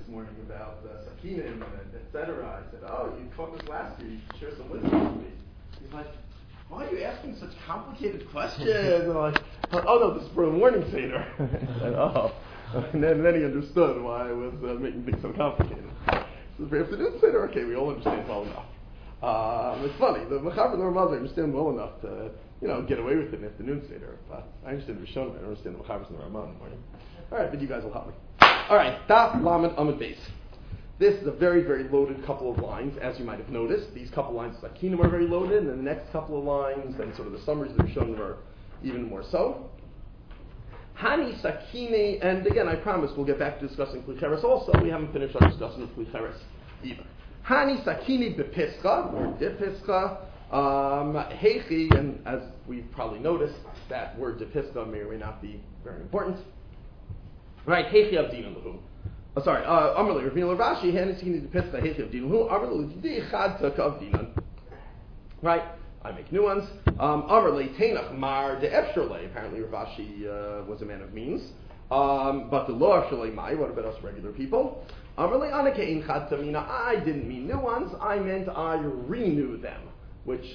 morning about Sakinim and etc. I said, oh, you taught this last year. You should share some wisdom with me. He's like, why are you asking such complicated questions? And I'm like, oh no, this is for the morning Seder. I said, oh. And then he understood why I was making things so complicated. So for the afternoon Seder, okay, we all understand well enough. It's funny, the Mechaber and the Ramaz I understand well enough to, get away with it in the afternoon Seder. But I understand the Rishonim, I don't understand the Mechabers and the Ramaz in the morning. Alright, but you guys will help me. Alright, Daf Lamed Amud Beis. This is a very, very loaded couple of lines, as you might have noticed. These couple lines of Sakinim are very loaded, and the next couple of lines, and sort of the summaries that are shown are even more so. Hani Sakine, and again, I promise we'll get back to discussing Klicheres also. We haven't finished our discussion of Klicheres either. Hani Sakine bepischa, or dipischa, heichi, and as we've probably noticed, that word dipischa may or may not be very important. Right, heichi avdina lahu. Amarle Ravina Ravashi, Hani Sakine bepischa, heichi avdina lahu, Amarle Lidei chad taka avdinan. Right, I make new ones. Amarle Teinach Mar de Efsherle. Apparently Ravashi was a man of means. But the Lo Efsherle Mai, what about us regular people? Amarle Anake In Chad Tamina. I didn't mean new ones, I meant I renew them. Which,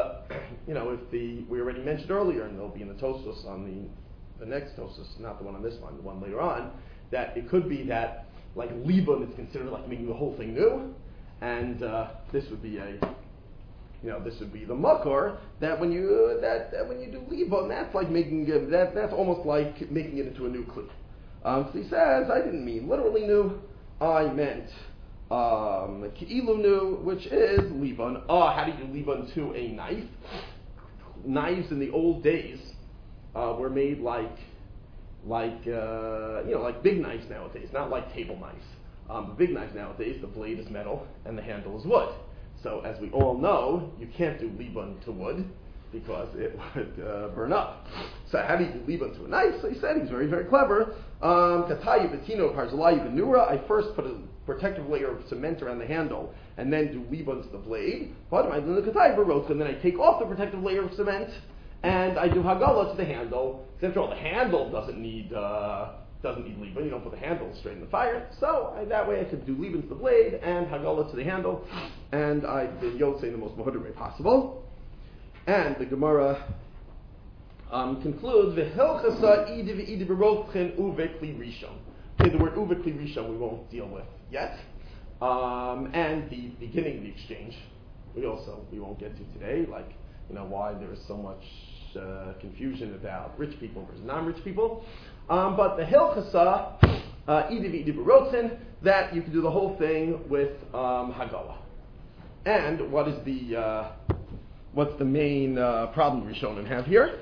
we already mentioned earlier, and they'll be in the Tosfos on the next Tosfos, not the one on this one, the one later on, that it could be that, like, Libun is considered like making the whole thing new, and this would be this would be the makor that when you do libun, that's like making it, that's almost like making it into a new kli. So he says, I didn't mean literally new, I meant ki'ilu new, which is libun. How do you do libun to a knife? Knives in the old days were made like big knives nowadays, not like table knives. The big knives nowadays, the blade is metal and the handle is wood. So, as we all know, you can't do libun to wood because it would burn up. So, how do you do libun to a knife? So, he said he's very, very clever. Katayu betino parzalayu benura. I first put a protective layer of cement around the handle and then do libun to the blade. And then I take off the protective layer of cement and I do hagala to the handle. Because after all, the handle doesn't need libun. You don't put the handle straight in the fire. So that way I could do libun to the blade and hagala to the handle, and I did yotze in the most mahudr way possible. And the Gemara concludes v'hilchasa idi v'rotchen uvekli rishon. Okay, the word uvekli rishon we won't deal with yet, and the beginning of the exchange we won't get to today. Like why there is so much confusion about rich people versus non-rich people. But the Hilchasa, Idi Barotzin, that you can do the whole thing with Hagala. And what is what's the main problem Rishonim have here?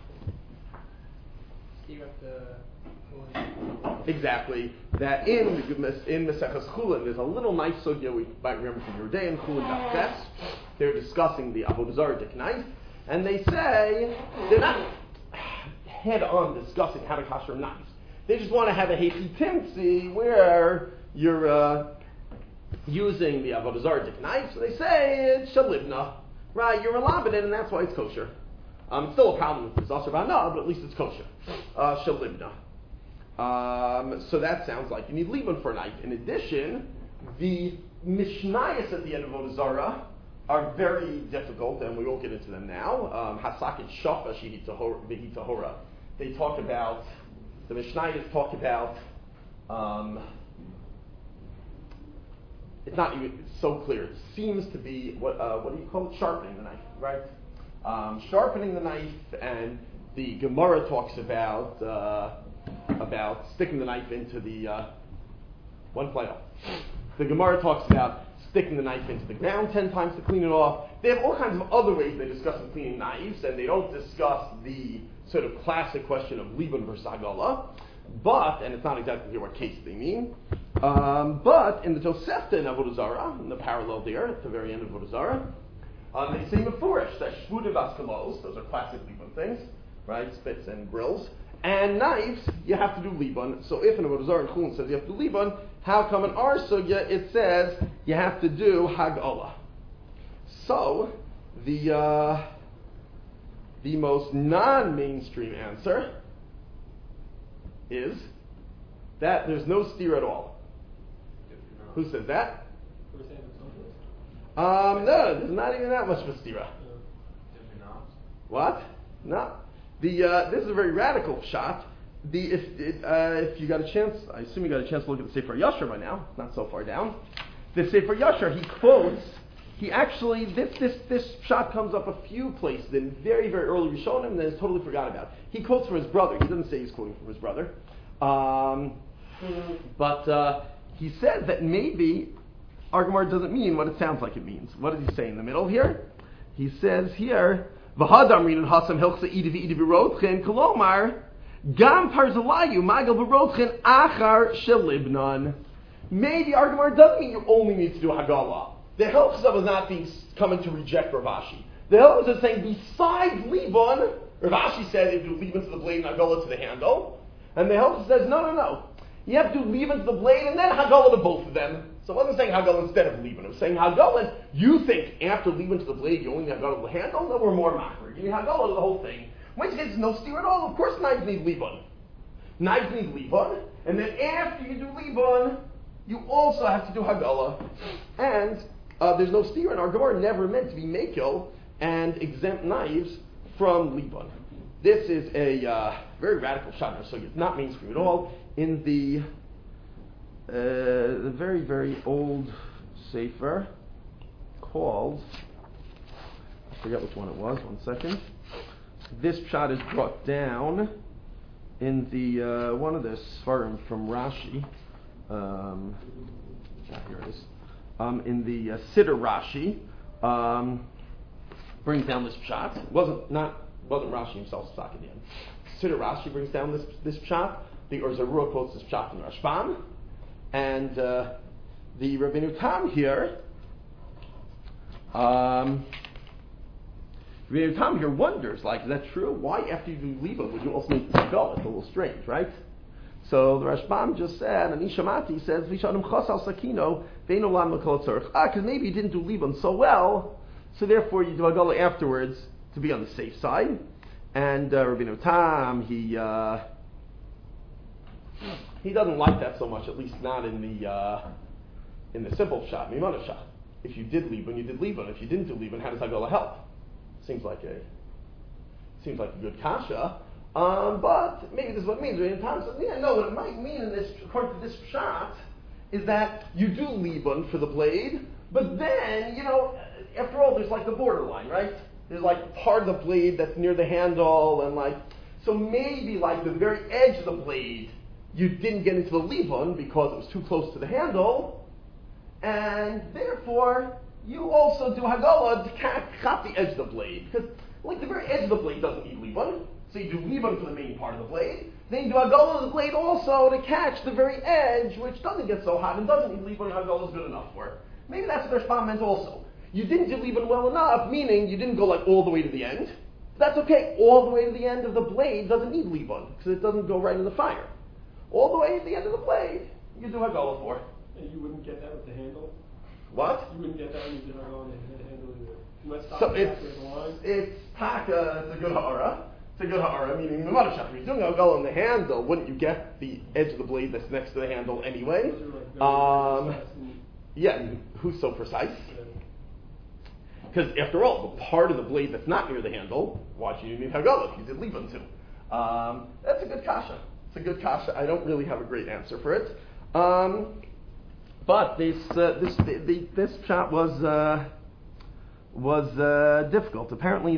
Exactly. That in Maseches Chulin, there's a little nice sugya we might remember from your day in Chulin Daf Tes. They're discussing the Avodah Zarah knife, and they say they're not head-on discussing how to kosher knives. They just want to have a heichi timtzi where you're using the Avodah Zarah knife. So they say it's shalibna, right? You're allowed it, and that's why it's kosher. It's still a problem with Zasar B'Hana, but at least it's kosher. Shalibna. So that sounds like you need libun for a knife. In addition, the Mishnayos at the end of Avodah Zarah are very difficult, and we won't get into them now. Hasaket Shafa Shehi Tahora. They talk about, the Mishnayos talk about, it's not even so clear. It seems to be, what do you call it? Sharpening the knife, right? Sharpening the knife, and the Gemara talks about sticking the knife into the, one play off. The Gemara talks about sticking the knife into the ground 10 times to clean it off. They have all kinds of other ways they discuss in cleaning knives, and they don't discuss the sort of classic question of libun versus hagala. But, and it's not exactly clear what case they mean, but in the Tosefta in Avodah Zarah, in the parallel there, at the very end of Avodah Zarah, they say mefurish that shvudim vaskalos, those are classic libun things, right, spits and grills, and knives, you have to do libun. So if in Avodah Zarah and Chulin says you have to do libun, how come in our sugya it says you have to do hagala? So the most non-mainstream answer is that there's no steer at all. Who says that? We're saying it's socialist. No, there's not even that much of a stira. What? No. This is a very radical shot. If you got a chance, I assume you got a chance to look at the Sefer Yashar by now. It's not so far down. The Sefer Yashar, he quotes. He actually this shot comes up a few places in very very early Rishonim, and then is totally forgot about. He quotes from his brother. He doesn't say he's quoting from his brother, but he says that maybe our Gemara doesn't mean what it sounds like it means. What does he say in the middle here? He says here, "V'hadam rin hasam hilchsa idiv idiv berotchen kolomar gam parzalayu magal berotchen achar shelibnan." Maybe our Gemara doesn't mean you only need to do Haggalah. The Hilchsa is not coming to reject Rav Ashi. The Hilchsa is saying besides Liban, Rav Ashi said if you leave into the blade and Haggalah to the handle, and the Hilchsa says no. You have to leave into the blade and then Haggalah to both of them. So it wasn't saying Haggalah instead of Liban. It was saying Haggalah, you think after leaving to the blade you only need Haggalah to the handle? No, we're more makar. You need Haggalah to the whole thing. When there's no steer at all, of course knives need Liban. Knives need Liban, and then after you do Liban, you also have to do Haggalah. And there's no steer, and our Gemara never meant to be Mekil and exempt knives from Liban. This is a very radical shot, so it's not mainstream at all. In the very, very old Sefer called, I forget which one it was, one second. This shot is brought down in the one of the Sfarim from Rashi. Here it is. In the Siddur Rashi, brings down this pshat. It wasn't Rashi himself stuck in the end. Siddur Rashi brings down this pshat. The Or Zarua quotes this pshat in Rashbam, and the Rabbeinu Tam here. Rabbeinu Tam here wonders, like, is that true? Why after you do Liban would you also make the go? It's a little strange, right? So the Rashbam just said, and Ishamati says, "Vishanim chasal sakino ve'eno lam l'kol tzorich." Because maybe you didn't do Liban so well, so therefore you do Haggalah afterwards to be on the safe side. And Rabbeinu Tam, he doesn't like that so much, at least not in the simple shot, Mimana shot. If you did Liban, you did Liban. If you didn't do Liban, how does Haggalah help? Seems like a good kasha. But maybe this is what it means. Rabbeinu Tam says, no, what it might mean in this, according to this shot, is that you do Liban for the blade, but then, after all, there's like the borderline, right? There's like part of the blade that's near the handle, and so maybe like the very edge of the blade, you didn't get into the Liban because it was too close to the handle, and therefore, you also do Haggalah to cut the edge of the blade, because like the very edge of the blade doesn't need Liban. So you do Liban for the main part of the blade. Then you do Haggalah of the blade also to catch the very edge, which doesn't get so hot and doesn't need Liban, and Haggalah is good enough for it. Maybe that's what their Rashbam meant also. You didn't do Liban well enough, meaning you didn't go like all the way to the end. That's okay. All the way to the end of the blade doesn't need Liban, because it doesn't go right in the fire. All the way to the end of the blade, you do Haggalah for. And you wouldn't get that with the handle? What? You wouldn't get that when you did Haggalah on the handle either. You must stop So the line. It's taka, it's a good ha'ara. It's a good ha'ara, meaning the Mother Shach. If you're doing Haggalah on the handle, wouldn't you get the edge of the blade that's next to the handle anyway? Yeah, who's so precise? Because after all, the part of the blade that's not near the handle, why should you need Haggalah if you did Liban too? That's a good kasha. It's a good kasha. I don't really have a great answer for it. But this shot was difficult. Apparently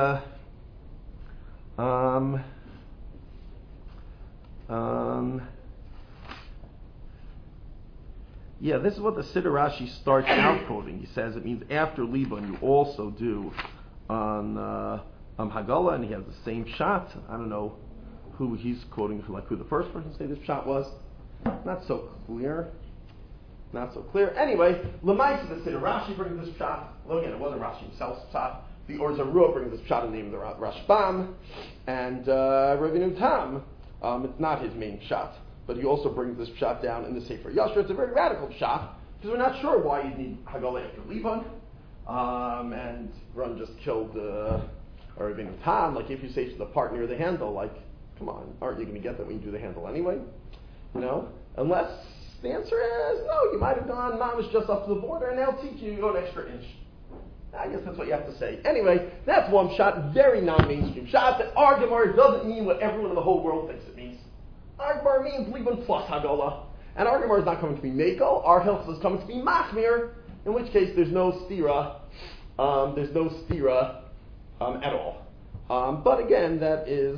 this is what the Siddur Rashi starts out quoting. He says it means after Liban you also do on Haggalah, and he has the same shot. I don't know who he's quoting, like who the first person to say this shot was. Not so clear. Anyway, Lamaisa the Siddur Rashi brings this shot. Well, again, it wasn't Rashi himself's shot. The Or Zarua brings this shot in the name of the Rashbam, and Rabbeinu Tam, it's not his main shot. But he also brings this shot down in the Sefer Yashar. It's a very radical shot, because we're not sure why you need Haggalah after Liban. And Run just killed Rabbeinu Tam. Like, if you say to the part near the handle, like, come on, aren't you going to get that when you do the handle anyway? Unless the answer is no. You might have gone mamish just up to the border, and they'll teach you to go an extra inch. I guess that's what you have to say. Anyway, that's one shot, very non-mainstream shot. That our Gemara doesn't mean what everyone in the whole world thinks it means. Our Gemara means Liban plus Hagala. And our Gemara is not coming to be Mako. Our Hilchos is coming to be Machmir, in which case there's no stira. At all. But again, that is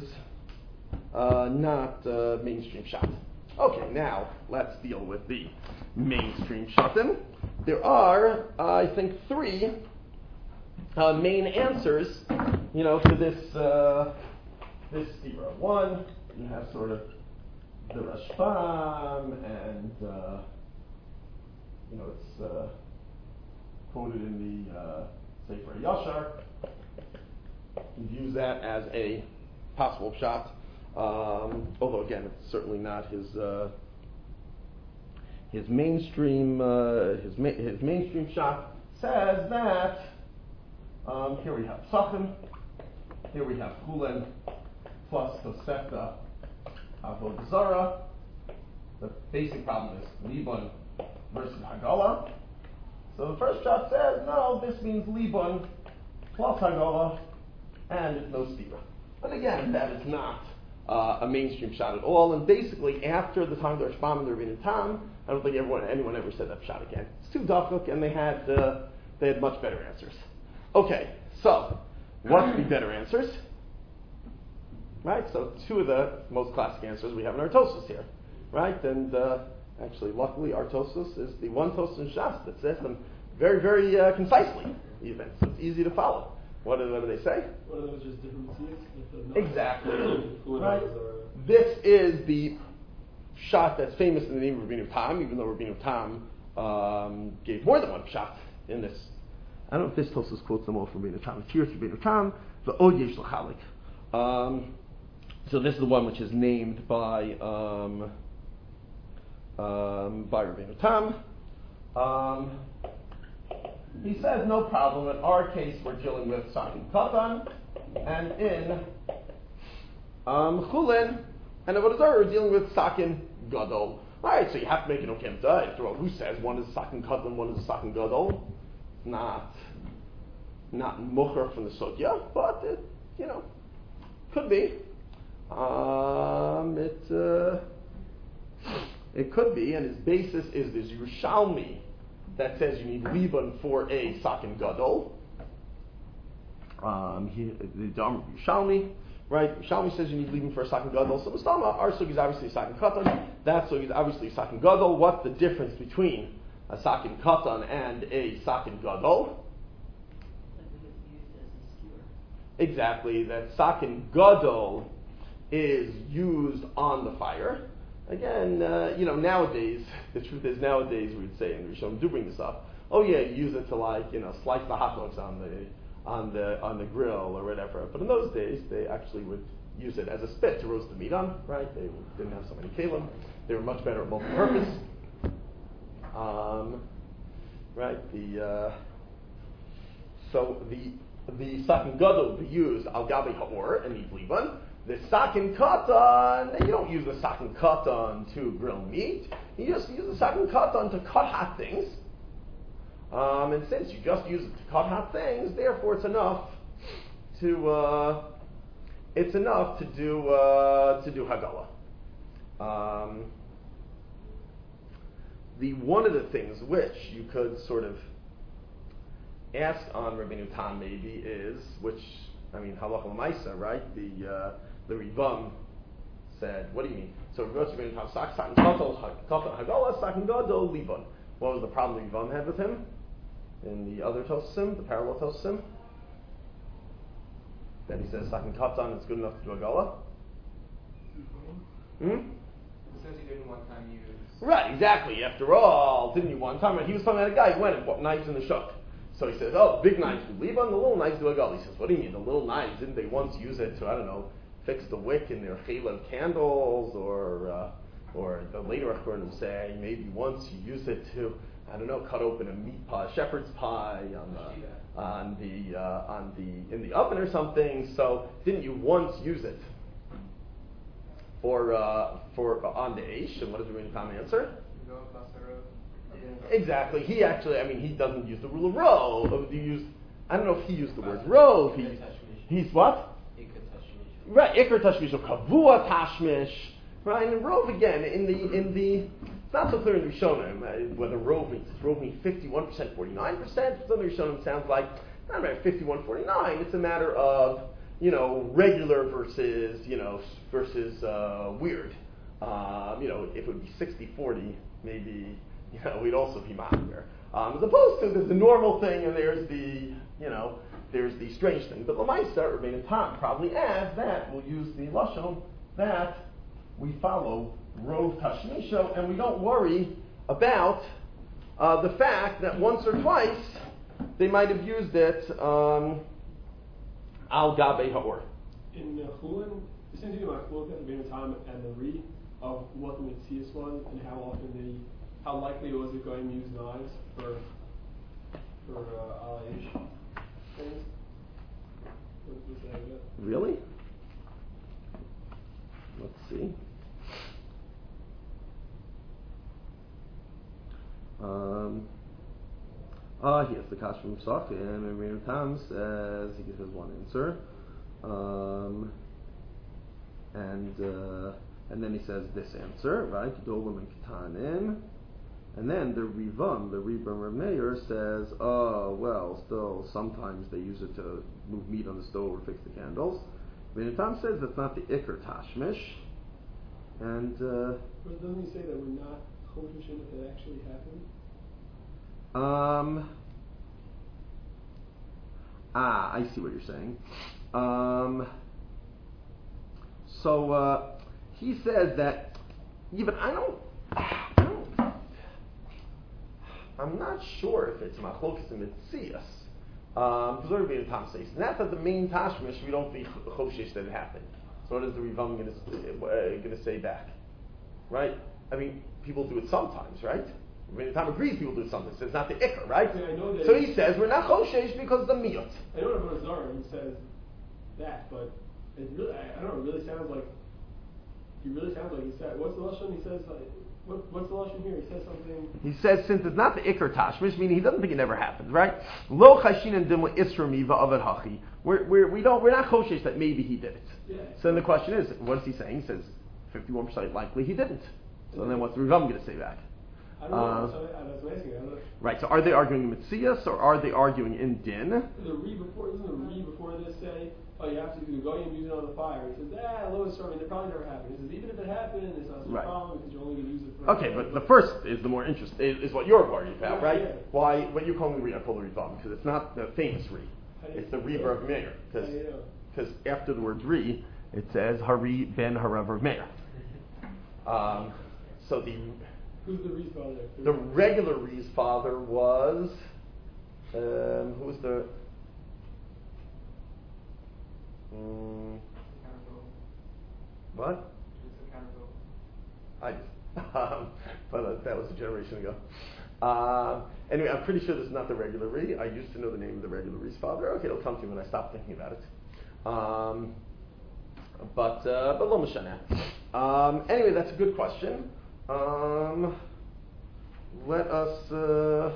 not mainstream shot. Okay, now let's deal with the mainstream shatim. There are, I think, three main answers, to this stira. One, you have sort of the Rashbam, and it's quoted in the Sefer Yashar. You views that as a possible shot, although again, it's certainly not his mainstream. His mainstream shot says that here we have Psachim, here we have Chulen, plus Tosefta Avodah Zarah. The basic problem is Liban versus Hagala. So the first shot says, no, this means Liban plus Hagala, and it's no stira. But again, that is not a mainstream shot at all. And basically, after the time of the Rashbam and the Ravina Tam, I don't think anyone ever said that shot again. It's too dafuk, and they had much better answers. Okay, so what's the better answers? Right, so two of the most classic answers we have in our Tosfos here, right? And actually, luckily, our Tosfos is the one Tosfos in Shas that says them very, very concisely, even. So it's easy to follow. What do they say? One of them is just different seeds. Exactly. Right. This is the shot that's famous in the name of Rabbeinu Tam, even though Rabbeinu Tam gave more than one shot in this. I don't know if this Tosfos quotes them all from Rabbeinu Tam. Here's Rabbeinu Tam, the Od Yesh L'Chalik. So this is the one which is named by Rabbeinu Tam. He says, no problem. In our case, we're dealing with Sakin Katan, and in Chulin and Avodah Zarah, we're dealing with Sakin Gadol. Alright, so you have to make an Okemta. After all, who says one is Sakin Katan, one is Sakin Gadol? Not Mucher from the Sugya, but it, could be. It could be, and his basis is this Yerushalmi that says you need Liban for a Sakin Gadol. The Dharma Yerushalmi, right? Yerushalmi says you need Liban for a Sakin Gadol. So Mustama, our Sugi is obviously Sakin Katan. That Sugi is obviously Sakin Gadol. What's the difference between a Sakin Katan and a Sakin Gadol? Exactly, that Sakin Gadol is used on the fire. Again, nowadays, the truth is nowadays we would say, and Rishon do bring this up, oh yeah, you use it to slice the hot dogs on the grill or whatever. But in those days, they actually would use it as a spit to roast the meat on, right? They didn't have so many kalim. They were much better at multi-purpose. Right? So the Sakin Gadol would be used al gabi ha'or and eat liban. The Sakin Katan, you don't use the Sakin Katan to grill meat. You just use the Sakin Katan to cut hot things. And since you just use it to cut hot things, therefore it's enough to do Hagala. One of the things which you could sort of ask on Rabbeinu Tam maybe is, halacha l'maisa, right? The Rivam said, what do you mean? So Rabbeinu Tam Sakin Katan Hagala, Sakin Gadol Liban. What was the problem the Rivam had with him? In the other Tosim, the parallel Tosim? That he says Sakin Katan is good enough to do Hagala? It says he didn't one time use. Right, exactly. After all, didn't you one time? He was talking about a guy who went and bought knives in the shuk. So he says, oh, big knives do Liban, the little knives do Hagala. He says, what do you mean, the little knives? Didn't they once use it to, fix the wick in their chalev candles, or the later Achronim say maybe once you use it to, cut open a meat pie, shepherd's pie in the oven or something. So didn't you once use it for on the Eish? And what does the Rebbeinu Tam answer? go Basaro. Exactly. He actually, he doesn't use the rule of rove. I don't know if he used the word rove. He's what? Right, Iker Tashmish or Kavua Tashmish. Right, and rove again in the. It's not so clear in Rishonim whether rove means 51%, 49%. Some Rishonim sounds like not about 51, 49. It's a matter of regular versus weird. If it would be 60-40, maybe we'd also be machmir. As opposed to there's the normal thing and there's the strange thing. But Lamaisa, Rabbeinu Tam probably adds that we'll use the lashon that we follow rov tashmisho, and we don't worry about the fact that once or twice they might have used it al gabe ha'or. In Chulin, the same thing about Chulin, Rabbeinu Tam and the re of what the Metzias was and how likely it was that Goyim used knives for Al-Aish things. What's that about? Really? Let's see. He has the Kash from Psach, and Rabbeinu Tam says he gives us one answer. And then he says this answer, right? Dolim and Ketanim. And then the Rivam Rav Meir says, still sometimes they use it to move meat on the stove or fix the candles. Rabbeinu Tam says that's not the Iker Tashmish. And but doesn't he say that we're not choshen if it actually happened? I see what you're saying. So he says that even I'm not sure if it's machlokas and mitzias. Because what Rabbeinu Tam says, and that's at the main tashmish we don't think choshesh that it happened. So what is the Rivam going to say back? Right? People do it sometimes, right? Rabbeinu Tam agrees people do it sometimes. So it's not the ikar, right? Yeah, I know that. So he says we're not choshesh because of the miyot. I know Rabbeinu Zohar says that, but it really, I don't know. It really sounds like he said. What's the lashon? He says what's the lashon here? He says something. He says since it's not the ikar tashmish, meaning he doesn't think it never happens, right? Lo chashin and dimla isra miva avad hachi. We're not choshesh that maybe he did it. Yeah. So then the question is, what is he saying? He says 51% likely he didn't. So then what's the Rivam going to say back? I don't know. That's what I'm asking. Right. So are they arguing in Metzias or are they arguing in Din? Doesn't the re before this say, you have to go and use it on the fire? He says, Lois, it probably never happened. He says, even if it happened, it's not a problem because you're only going to use it for. Okay, but the first is the more interesting. Is what you're arguing about, right? Yeah. Why? What you call the re? I call the Rivam because it's not the famous re. It's the re of Meir because after the word re, it says Hari ben Harav of Meir. So who's the Re's father? The regular Re's father was who was the what? But that was a generation ago. Anyway, I'm pretty sure this is not the regular Re. I used to know the name of the regular Re's father. Okay, it'll come to me when I stop thinking about it. But lo mashana. Anyway, that's a good question. Let us,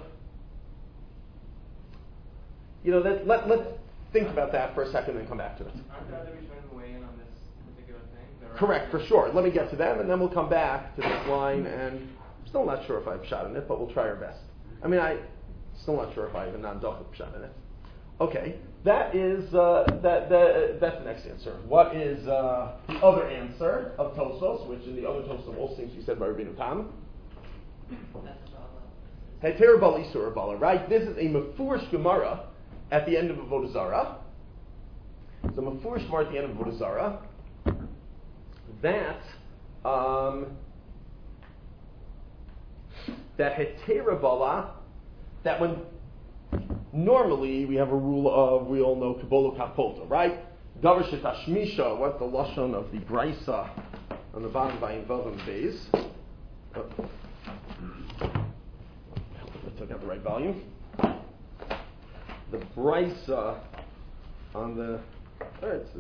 let's think about that for a second and then come back to it. Aren't there other Rishonim weigh in on this particular thing? Correct, for sure. Let me get to them, and then we'll come back to this line, and I'm still not sure if I have shot in it, but we'll try our best. I'm still not sure if I have a non-dochik shot in it. Okay, that is, that's the next answer. What is the other answer of Tosos, which in the other Tosos also seems to be said by Rabbeinu Tam? Heter bal isur bala, right? This is a mefurish Gemara at the end of Avodah Zarah. So mefurish Gemara at the end of Avodah Zarah that heter bala, that when normally we have a rule of, we all know Kabbalah Kapolta, right? Davar shetashmisha, what's the lashon of the Brisa on the bottom by Vavam Beis? I took out the right volume. The Brisa on the, it's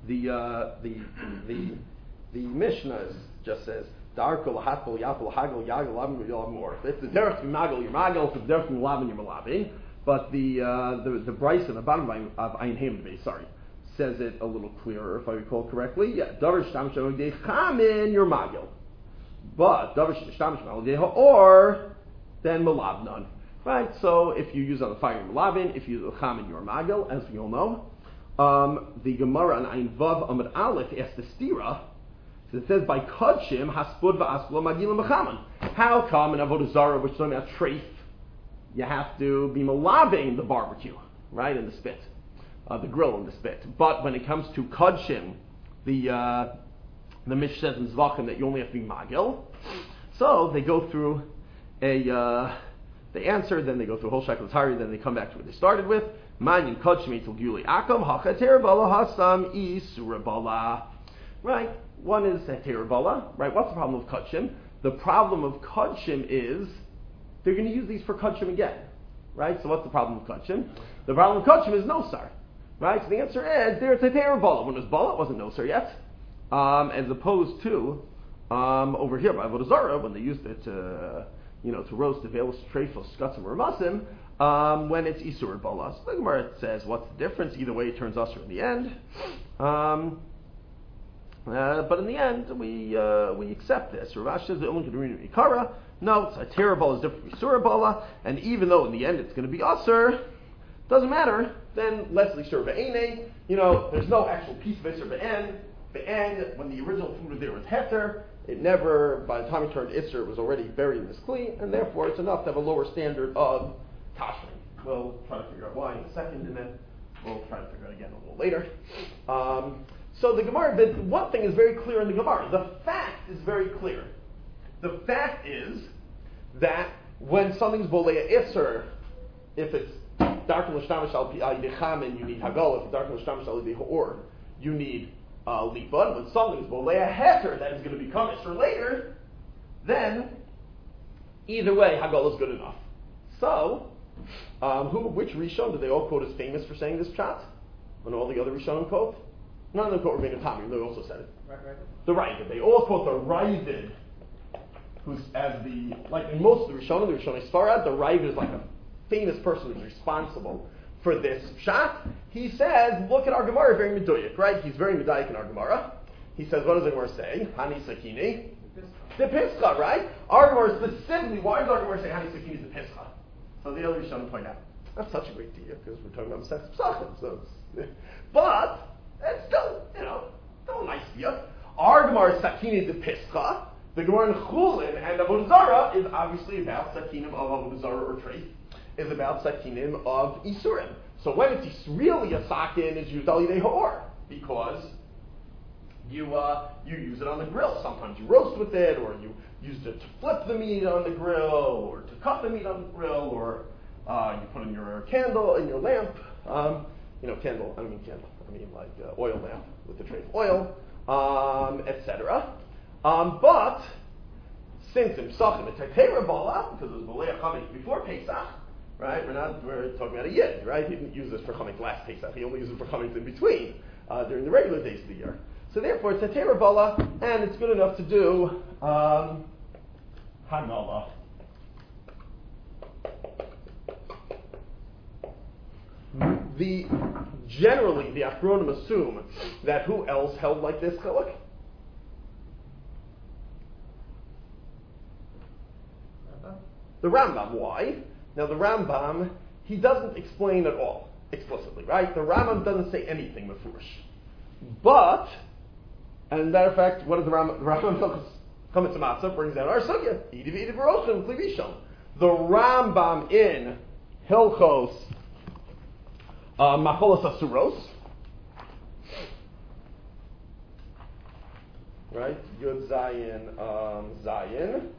the Mishnah just says darkol hatol yapol hagol yagol lavin you'll have more. If it's the derech to be magol, you're magol. If it's the derech to be lavin, you're malavin. But the Bryce in the bottom of Ayin Haim sorry, says it a little clearer if I recall correctly. Yeah, davar shtamish alidei chamin, you're magol. But davar shtamish alidei ha'or, then malavnan. Right. So if you use on the fire, you're malavin. If you use the chamin, you're magol, as we all know. The Gemara on Ayin Vav Amud Aleph asks the stira. So it says by Kodshim Haspud va'Askula Magilim Mechaman. How come in Avodah Zarah, which is talking about treif, you have to be malaving the barbecue, right, in the spit, the grill in the spit. But when it comes to Kodshim, the Mishnah says in Zvachim that you only have to be magil. So they go through they answer, then they go through a whole shekel tari, then they come back to what they started with. Manyan Kodshim Eitel Guli Akam Hachater Bala Hasam Isurabala. Right. One is Heterabala, right? What's the problem with Kodshim? The problem of Kodshim is they're going to use these for Kodshim again, right? So what's the problem with Kodshim? The problem with Kodshim is Nosar, right? So the answer is there's Heterabala. When it was Bala, it wasn't Nosar yet, as opposed to over here by Avodah Zarah when they used it to roast the veilus treifos skatzim or masim, when it's Isur Bala. So the Gemara says, what's the difference? Either way, it turns Usur in the end. But in the end, we accept this. Rav Ashi says the only Kedurinu Ikara. No, it's a terrible is different from Surah, and even though in the end it's going to be Usur, doesn't matter. Then Leslie Surah Ve'ene. There's no actual piece of Isur Ve'en. When the original food was there was Heter, it never, by the time it turned Isur, it was already buried in this Kli, and therefore it's enough to have a lower standard of Tashrin. We'll try to figure out why in a second, and then we'll try to figure out again a little later. So the Gemara, one thing is very clear in the Gemara. The fact is very clear. The fact is that when something's Bolea Isser, if it's Darkul L'Shtamish Al Yidechamin, you need Hagol. If it's Darkul L'Shtamish Al Yidehor, you need Lipa. And when something's Bolea Heter, that is going to become Isser later, then either way, Hagol is good enough. So, which Rishon do they all quote as famous for saying this pshat? When all the other Rishonim quote? None of them quote Rabbeinu Tam, they also said it. Right. The Ravid. They all quote the Ravid, who's like in most of the Rishonim Sfarad, the Ravid is like a famous person who's responsible for this pshat. He says, look at our Gemara, very meduyik, right? He's very meduyik in our Gemara. He says, what does the Gemara say? Hani Sakini? The Pischa, right? Our Gemara specifically, why does our Gemara say Hani Sakini is the Pischa? So the other Rishonim point out, that's such a great deal, because we're talking about Sex Psachim, but it's still, still a nice deal. Our Gemara Sakini de Pischa. The Gemara in Chulin and Avodah Zarah is obviously about Sakinim of Avodah Zarah or Treif, is about Sakinim of Isurim. So when it's really a Sakin, it's used Al Yidei Ha'or, because you use it on the grill. Sometimes you roast with it, or you use it to flip the meat on the grill, or to cut the meat on the grill, or you put in your candle, in your lamp. Candle, I mean like oil lamp with the tray of oil, etc. But since in Psachim it's Heitera Bala, because it was Malaya Chametz before Pesach, right? We're talking about a Yid, right? He didn't use this for Chametz last Pesach. He only used it for Chametz in between during the regular days of the year. So therefore it's Heitera Bala, and it's good enough to do Hanala. Generally, the Achronim assume that who else held like this chiluk? The Rambam. Why? Now the Rambam, he doesn't explain at all explicitly, right? The Rambam doesn't say anything mefurish. But, and as a matter of fact, what does the Rambam? The Rambam Chametz Matzah brings down our sugya. The Rambam in Hilchos Macholos Asuros, right? Yud Zayin Zayin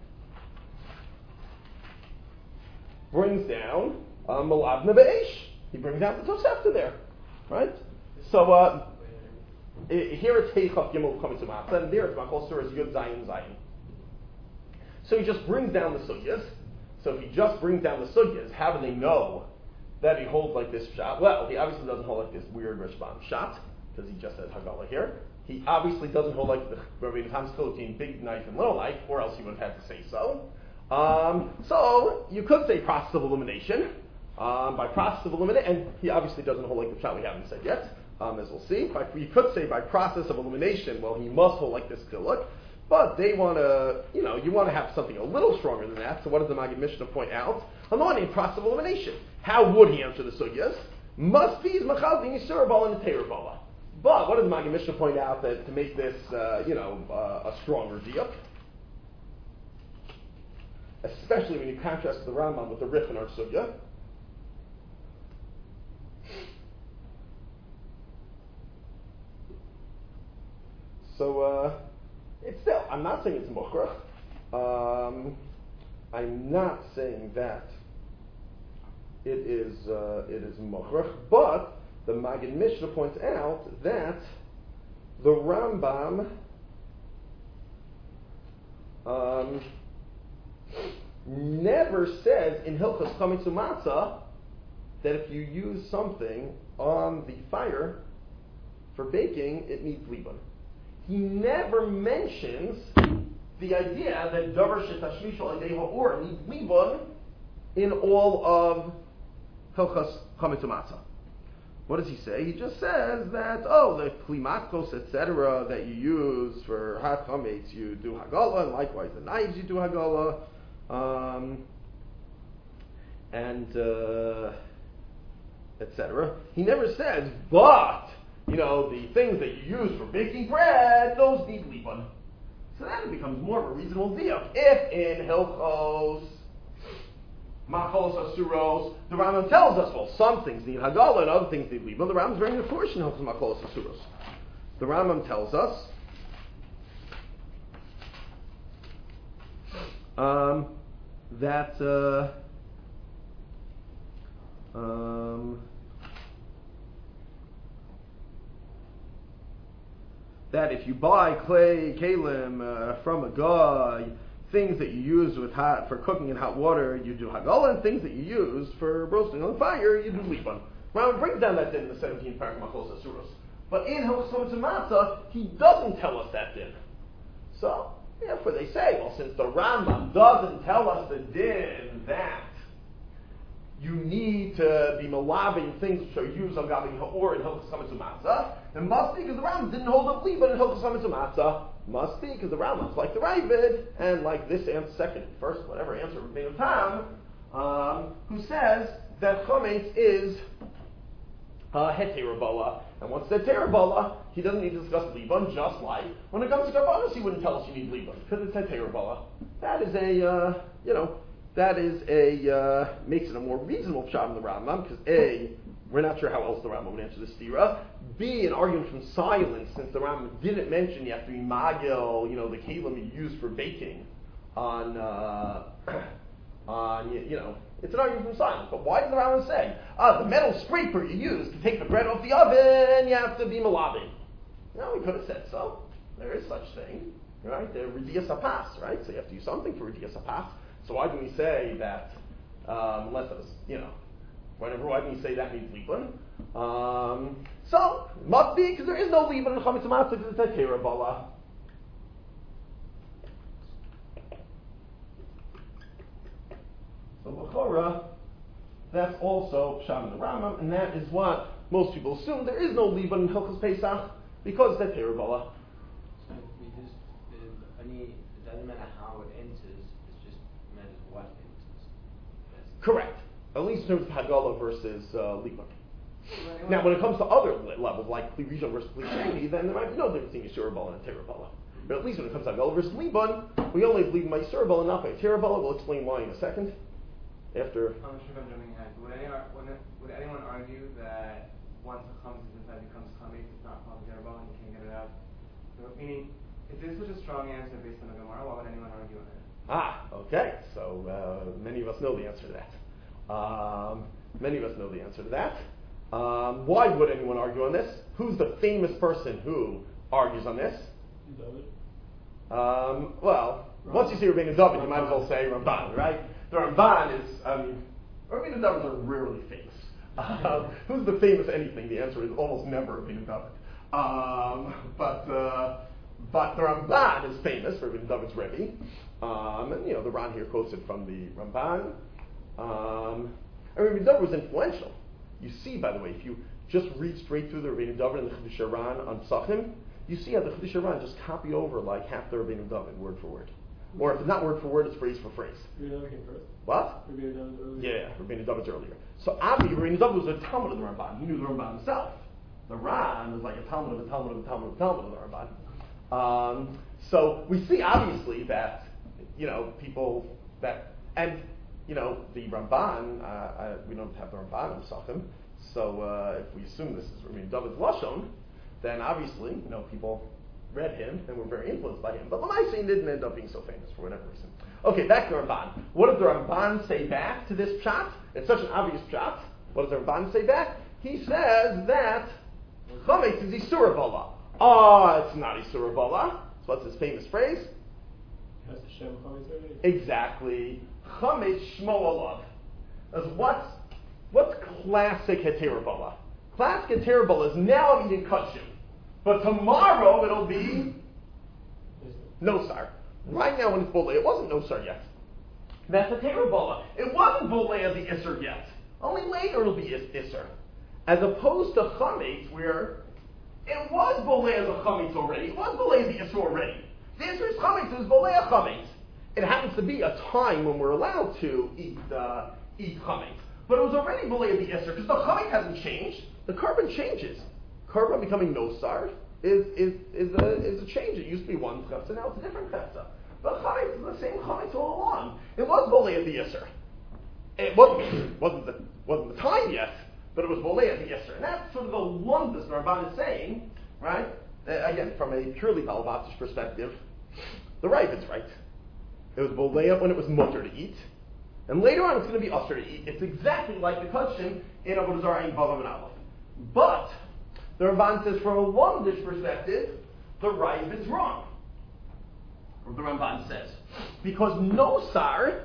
brings down Malavna Be'esh. He brings down the Tosefta there, right? So here it's Heichaf Gimel Chametz Matzah, and there it's Macholos Asuros Yud Zayin Zayin. So he just brings down the sugyas. So if he just brings down the sugyas, how do they know that he holds like this shot? Well, he obviously doesn't hold like this weird Rishbam shot, because he just says Hagala here. He obviously doesn't hold like the Rabbeinu Tam's Chiluk, big knife and little knife, or else he would have had to say so. So you could say process of elimination. By process of elimination, and he obviously doesn't hold like the pshat we haven't said yet, as we'll see. You could say by process of elimination, well, he must hold like this Chiluk. But they want to, you want to have something a little stronger than that. So what does the Maggid Mishnah point out? On the one hand, process of elimination. How would he answer the sugyas? Must be machal din yisur bala and teir bala. But what does the Maggid Mishnah point out that to make this, a stronger diuk? Especially when you contrast the Rambam with the Rif in our sugya. So it's still. I'm not saying it's mukhrach. I'm not saying that it is mukhrach, but the Maggid Mishnah points out that the Rambam never says in Hilchos Chametz U'Matzah that if you use something on the fire for baking, it needs liban. He never mentions the idea that davar shetashmishu al yedei ha'or needs liban in all of Hilchos Chametz U'Matzah. What does he say? He just says that, the klimatkos, etc., that you use for hot chametz, you do hagala, and likewise the knives you do hagala, etc. He never says, but, the things that you use for baking bread, those need liban. So then it becomes more of a reasonable deal. If in Hilchos Machalos Asuros, the Rambam tells us, well, some things need Hagala and other things need Liban. The Rambam's very enforced in Hilchos Machalos Asuros. The Rambam tells us that if you buy clay, kalim from a guy, things that you use for cooking in hot water, you do hagala, and things that you use for roasting on fire, you do liban. Rambam brings down that din in the 17th parak of Machalos Asuros. But in Hilchos Chametz U'Matzah, he doesn't tell us that din. So, therefore they say, well, since the Rambam doesn't tell us the din that you need to be malabing things which are used on Gabi Ha'or in Hilchos Chametz U'Matzah, it must be because the Rambam didn't hold up liban in Hilchos Chametz U'Matzah. Must be because the Rambam's like the Ravid, and like this first, whatever answer of Rabbeinu Tam, who says that chametz is heterabala, and once that heterabala, he doesn't need to discuss liban. Just like when it comes to karbanos, he wouldn't tell us you need liban because it's heterabala. That is makes it a more reasonable pshat in the Rambam because A, we're not sure how else the Rambam would answer this stira. B, an argument from silence, since the Rambam didn't mention you have to be magil, the kelim you use for baking on it's an argument from silence. But why does the Rambam say, the metal scraper you use to take the bread off the oven, you have to be malabing? No, we could have said so. There is such thing, right? The Ridias Hapas, right? So you have to use something for Ridias Hapas. So why do we say that, unless it was, why do we say that means liban? So, must be, because there is no liban in Chametz U'Matzah, because it's a terabala. So, l'chora, that's also pshat in the Rambam, and that is what most people assume. There is no liban in Hilchos Pesach, because it's a terabala. So, it doesn't matter how it enters, it's just matters what enters. Correct. At least in terms of Hagala versus liban. Now, when it comes to other levels, like Kli Rishon versus Kli Sheni, then there might be no difference between Yisur Bala and Teira Bala. But at least when it comes to Hagala versus Liban, we only have Liban by Yisur Bala, not by Teira Bala. We'll explain why in a second. After. I'm sure if I'm jumping ahead. Would anyone argue that once the chametz is inside, it becomes chametz, it's not called Teira Bala, and you can't get it out? So, meaning, if this was a strong answer based on the Gemara, why would anyone argue on it? Okay. So many of us know the answer to that. Why would anyone argue on this? Who's the famous person who argues on this? David. Once you see Rabbeinu David, you might as well say Ramban, right? The Ramban is, Rabbeinu Davids are rarely famous. Who's the famous anything? The answer is almost never Rabbeinu David. But the Ramban is famous for Rabbi David's Rebbe, and the Ran here quotes it from the Ramban. And Rabbi David was influential. You see, by the way, if you just read straight through the Rabbi David and the Chiddushei Ran on Psachim, you see how the Chiddushei Ran just copy over like half the Rabbi David word for word. Or if it's not word for word, it's phrase for phrase. Rabbi David came first? What? Rabbi David earlier? Yeah, Rabbi David's earlier. So obviously, Rabbi David was a Talmud of the Ramban. He knew the Ramban himself. The Ran is like a Talmud of the Talmud of the Talmud of the Talmud of the Ramban. So we see obviously that, people that, and, the Ramban, we don't have the Ramban in Psachim, so if we assume this is Rabbi David's Lashon, then obviously, people read him and were very influenced by him. But Lamaisa didn't end up being so famous for whatever reason. Okay, back to the Ramban. What does the Ramban say back to this pshat? It's such an obvious pshat. What does the Ramban say back? He says that Chametz is Isura Bala. Oh, it's not Isura Bala. So what's his famous phrase? Has the Shem Chametz already? Exactly. Chametz Shmo Alav. What's classic Heter Bala? Classic Heter Bala is now I'm eating kashim. But tomorrow it'll be Nosar. Right now when it's Boleh, it wasn't Nosar yet. That's a Terabala. It wasn't Boleh of the Isser yet. Only later it'll be Isser. As opposed to Chametz, where it was Boleh as a Chametz already. It was Boleh as the Isser already. The Isser's Chametz is Boleh a Chametz. It happens to be a time when we're allowed to eat Chametz. But it was already Boleh of the Isser, because the Chametz hasn't changed. The carbon changes. Carbon becoming Nosar is a change. It used to be one chefza, now it's a different chefza. But chametz is the same chametz all along. It was bolei at the yisr. It wasn't the time yet, but it was bolei at the yisr. And that's sort of the lumdus the Ramban is saying, right? Again, from a purely Balabatish perspective, the Ravid's right. It was bolei when it was mutter to eat, and later on it's going to be usher to eat. It's exactly like the kashim in Avodah Zarah and Bava and Aleph. But the Ramban says from a lumdish perspective, the Ravid's wrong. The Ramban says. Because Nosar,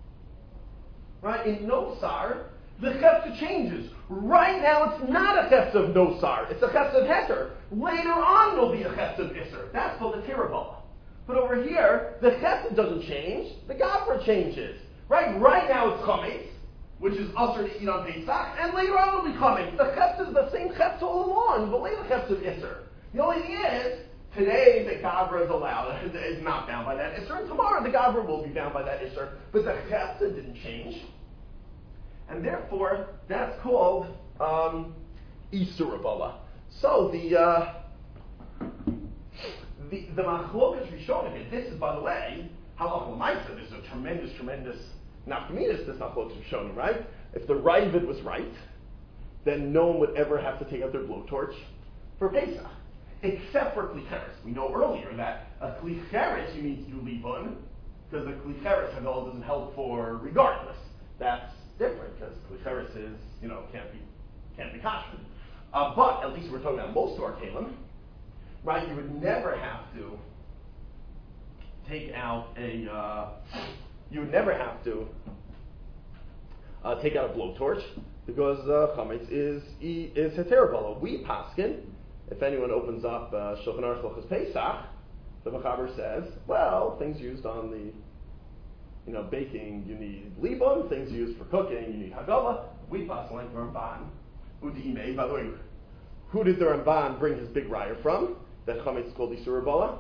right, in Nosar, the chefza changes. Right now it's not a chefza of Nosar, it's a chefza of Heter. Later on there'll be a chefza of Isser. That's called the Terabala. But over here, the chefza doesn't change, the Gafra changes. Right now it's Chametz, which is usher to eat on Pesach, and later on it'll be Chametz. The chefza is the same chefza all along, but later the chefza of Isser. The only thing is, today the Gavra is allowed, is not bound by that Isser, and tomorrow the Gavra will be bound by that Isser, but the Chefza didn't change. And therefore, that's called Isur Abala. So the Machlokas Rishonim, this is, by the way, Halach L'maisa, this is a tremendous nafkaminas, this Machlokas Rishonim, right? If the Ravid was right, then no one would ever have to take out their blowtorch for Pesach. Except for klicheres. We know earlier that a klicheres you need to do libun, because the klicheres hagol doesn't help for regardless. That's different, because klicheres is, can't be kosher. But at least we're talking about most of our kalim, right? You would never have to take out a blowtorch, because chametz is heterabala. We paskin. If anyone opens up Shulchan Aruch Hilchos Pesach, the Mechaber says, well, things used on the, baking, you need libun. Things used for cooking, you need hagala. We pass like Ramban. Udi'imei. By the way, who did the Ramban bring his big raya from? That chametz is called Isur Bala.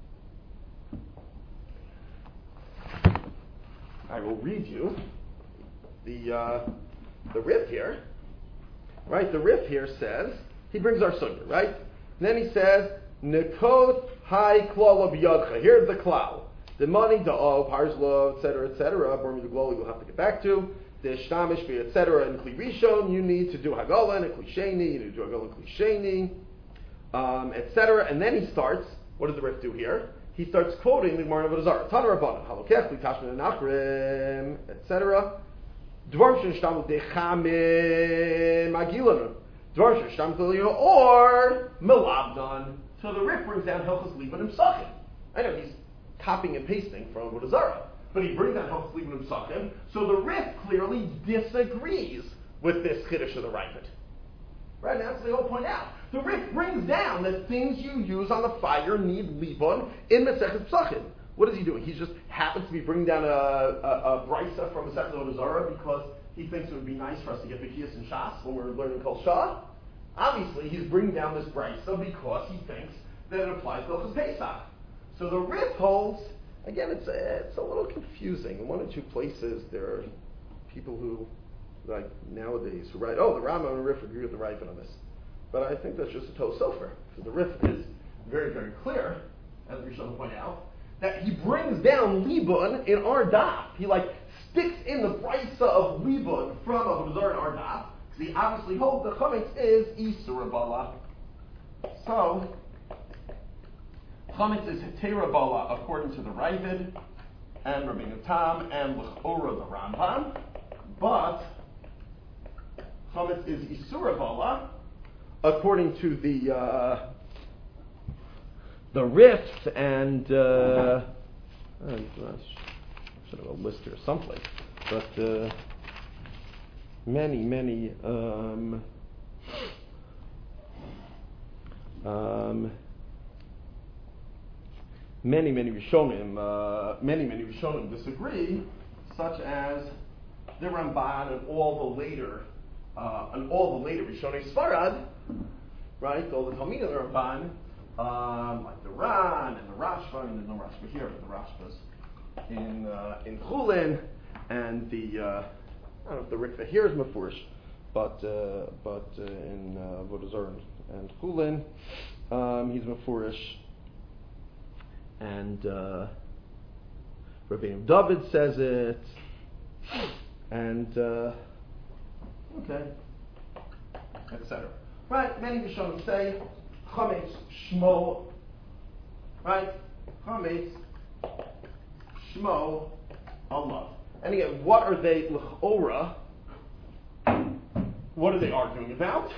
I will read you the riff here. Right, the riff here says. He brings our sugya, right? And then he says, Nekot hai klala b'yadcha. Here's the klal. The money, the parzlo, etc., Bormi the gloli you'll have to get back to. The shtamish, etc., and kli rishon, you need to do hagala, and a kli sheni, you need to do hagala and kli sheni, etc. And then he starts, what does the Rif do here? He starts quoting the Gemara Avodah Zarah. Tana Rabbanan, halokech, litashmin anachrim, etc. Dvar shen shtamu dechamim agilanu. Or Melabdon. So the Rif brings down Hilchos Libun and Psachim. I know he's copying and pasting from Avodah Zarah, but he brings down Hilchos Libun and Psachim. So the Rif clearly disagrees with this Chiddush of the Ravid. Right, and that's what they all point out. The Rif brings down that things you use on the fire need libon in Masechet Psachim. What is he doing? He just happens to be bringing down a brisa from Masechet Avodah Zarah because he thinks it would be nice for us to get B'kiyas and Shas when we're learning Kol Shah. Obviously, he's bringing down this brisa because he thinks that it applies to Hilchos Pesach. So the Rif holds, again, it's a little confusing. In one or two places, there are people who, like nowadays, who write, the Rambam and the Rif agree with the Ravid on this. But I think that's just a Toh Sofer. So the Rif is very, very clear, as Rishon pointed out, that he brings down Libun in our daf. He sticks in the brisa of Libun from Avodah Zarah in our daf, because he obviously holds the Chametz is Isur Bala. So, Chametz is Hetera Bala according to the Ravid, and Rabbeinu Tam, and L'chora the Rambam, but Chametz is Isur Bala according to the Rif and I should have a list here someplace, but many Rishonim disagree, such as the Ramban and all the later Rishonim Sfarad, right? All the Talmid of the Ramban, like the Ran and the Rashba. I mean, there's no Rashba here, but the Rashba's in Chulin, and the I don't know if the Rikva here is Mefurish, but in Avodah Zarah and Chulin, he's Mefurish, and Rabbeinu David says it, and etc. Right? Many Rishonim say Chametz Shmo, right? Chametz Shmo Allah. And again, what are they l'chora? What are they arguing about?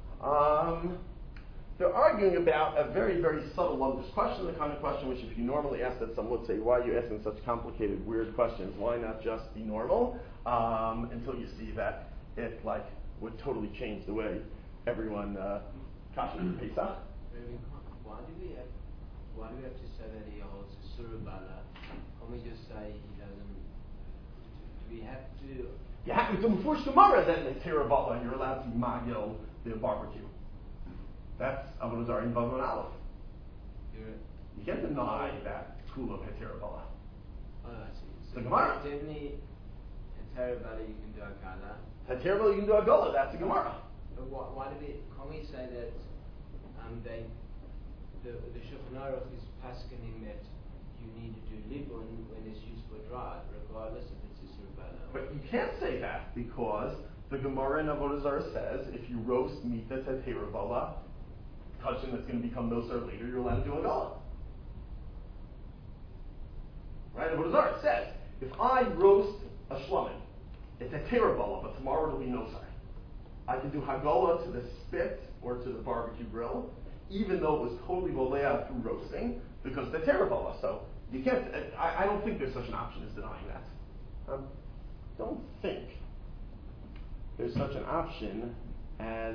They're arguing about a very, very subtle wondrous question, the kind of question which if you normally ask that, someone would say, why are you asking such complicated, weird questions? Why not just be normal? Until you see that it would totally change the way everyone kashes Pesach. Why do we have to say that he holds a surabala? Can't we just say he doesn't? Do we have to? You have to before Gemara then the Terabala, and you're allowed to magil the barbecue. That's Avodah Zarah in Bavon Aleph. You can't deny that Kula Heterabala. Oh, I see. The Gemara. Definitely, Heterabala you can do a gala. Heterabala you can do a gala. That's the Gemara. But why do we? Can we say that the Shulchan Aruch is paskening that you need to do libun when it's used for dried, regardless if it's a surabala? But you can't say that because the Gemara in Avodah Zarah says if you roast meat that's Heterabala, kachim that's going to become nosar later, you're allowed to do a gala. Right? Avodah Zarah says if I roast a shlomin, it's Heterabala, but tomorrow it'll be nosar. I can do hagala to the spit or to the barbecue grill, even though it was totally volea through roasting, because they're terrible. So you can't. I don't think there's such an option as denying that. Don't think there's such an option as.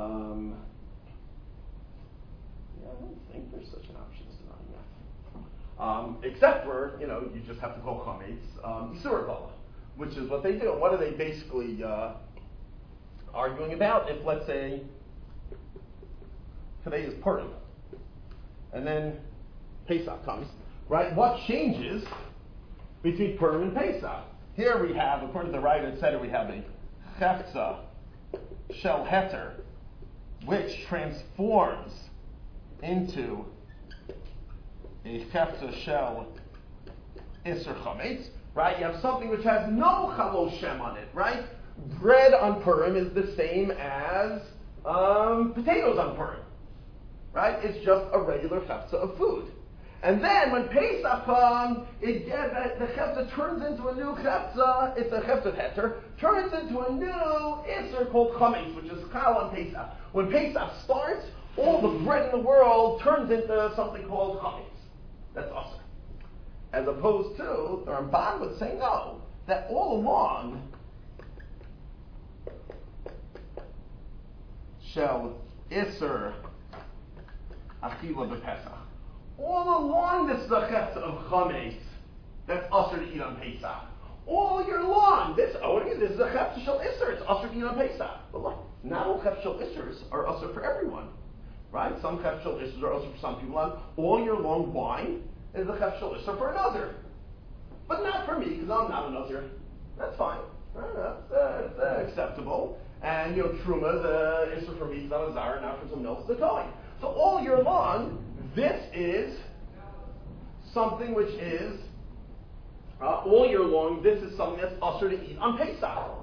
I don't think there's such an option as denying that. Except for you just have to call chametz isur bala, which is what they do. What are they basically arguing about? If let's say today is Purim, and then Pesach comes, right? What changes between Purim and Pesach? Here we have, according to the Ravid, etc., we have a chefza shel heter, which transforms into a chefza shel iser chametz, right? You have something which has no chalol shem on it, right? Bread on Purim is the same as potatoes on Purim. Right? It's just a regular chefza of food. And then when Pesach comes, the chefza turns into a new chefza, it's a chefza heter, turns into a new iser called chametz, which is chal on Pesach. When Pesach starts, all the bread in the world turns into something called chametz. That's awesome. As opposed to, the Ramban would say no, that all along, shel Isser Achila B'Pesach. All along this is a chetz of chametz that's usher to eat on Pesach. All year long, this is a chetz shel Isser. It's usher to eat on Pesach. But look, not all chetz shel Issers are usher for everyone, right? Some chetz shel Issers are usher for some people. On all year long, wine is a chetz shel Isser for another, but not for me because I'm not a Nazir. That's fine. That's acceptable. And truma is Isser for me because I'm a Zara, not for someone else to going. So all year long, this is something which is, all year long, this is something that's usher to eat on Pesach.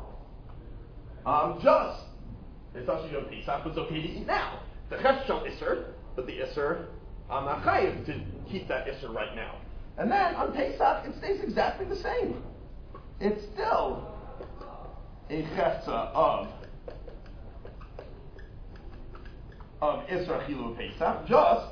It's usher to eat on Pesach, but it's okay to eat now. The chetz shel Isser, but the Isser, I'm not chayiv to keep that Isser right now. And then on Pesach, it stays exactly the same. It's still a chetza of Isra Chilu Pesach,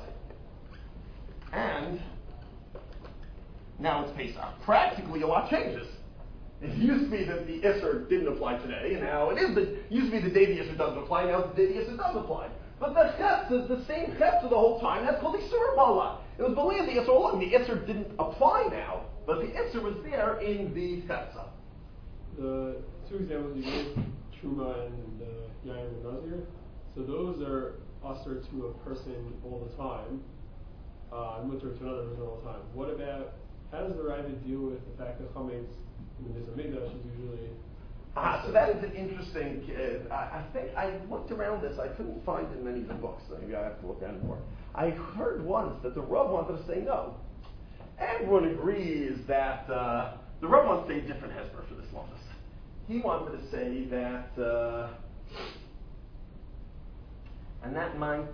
and now it's Pesach. Practically, a lot changes. It used to be that the Isser didn't apply today, and now it used to be the day the Isser doesn't apply, now it's the day the Isser does apply. But the chetz is the same chetz the whole time, that's called Isur Bala. It was believed the Isser all along. The Isser didn't apply now, but the Isser was there in the chetza. The two examples you gave, Truma and Yair and Nazir, so those are usher to a person all the time, and mutter to another person all the time. What about, how does the Rabbi deal with the fact that chametz in the Beis Hamikdash is usually so that is an interesting. I think I looked around this. I couldn't find it in any of the books. So maybe I have to look around more. I heard once that the Rav wanted to say no. Everyone agrees that the Rav wants to say a different hesper for this lummus. He wanted to say that, and that might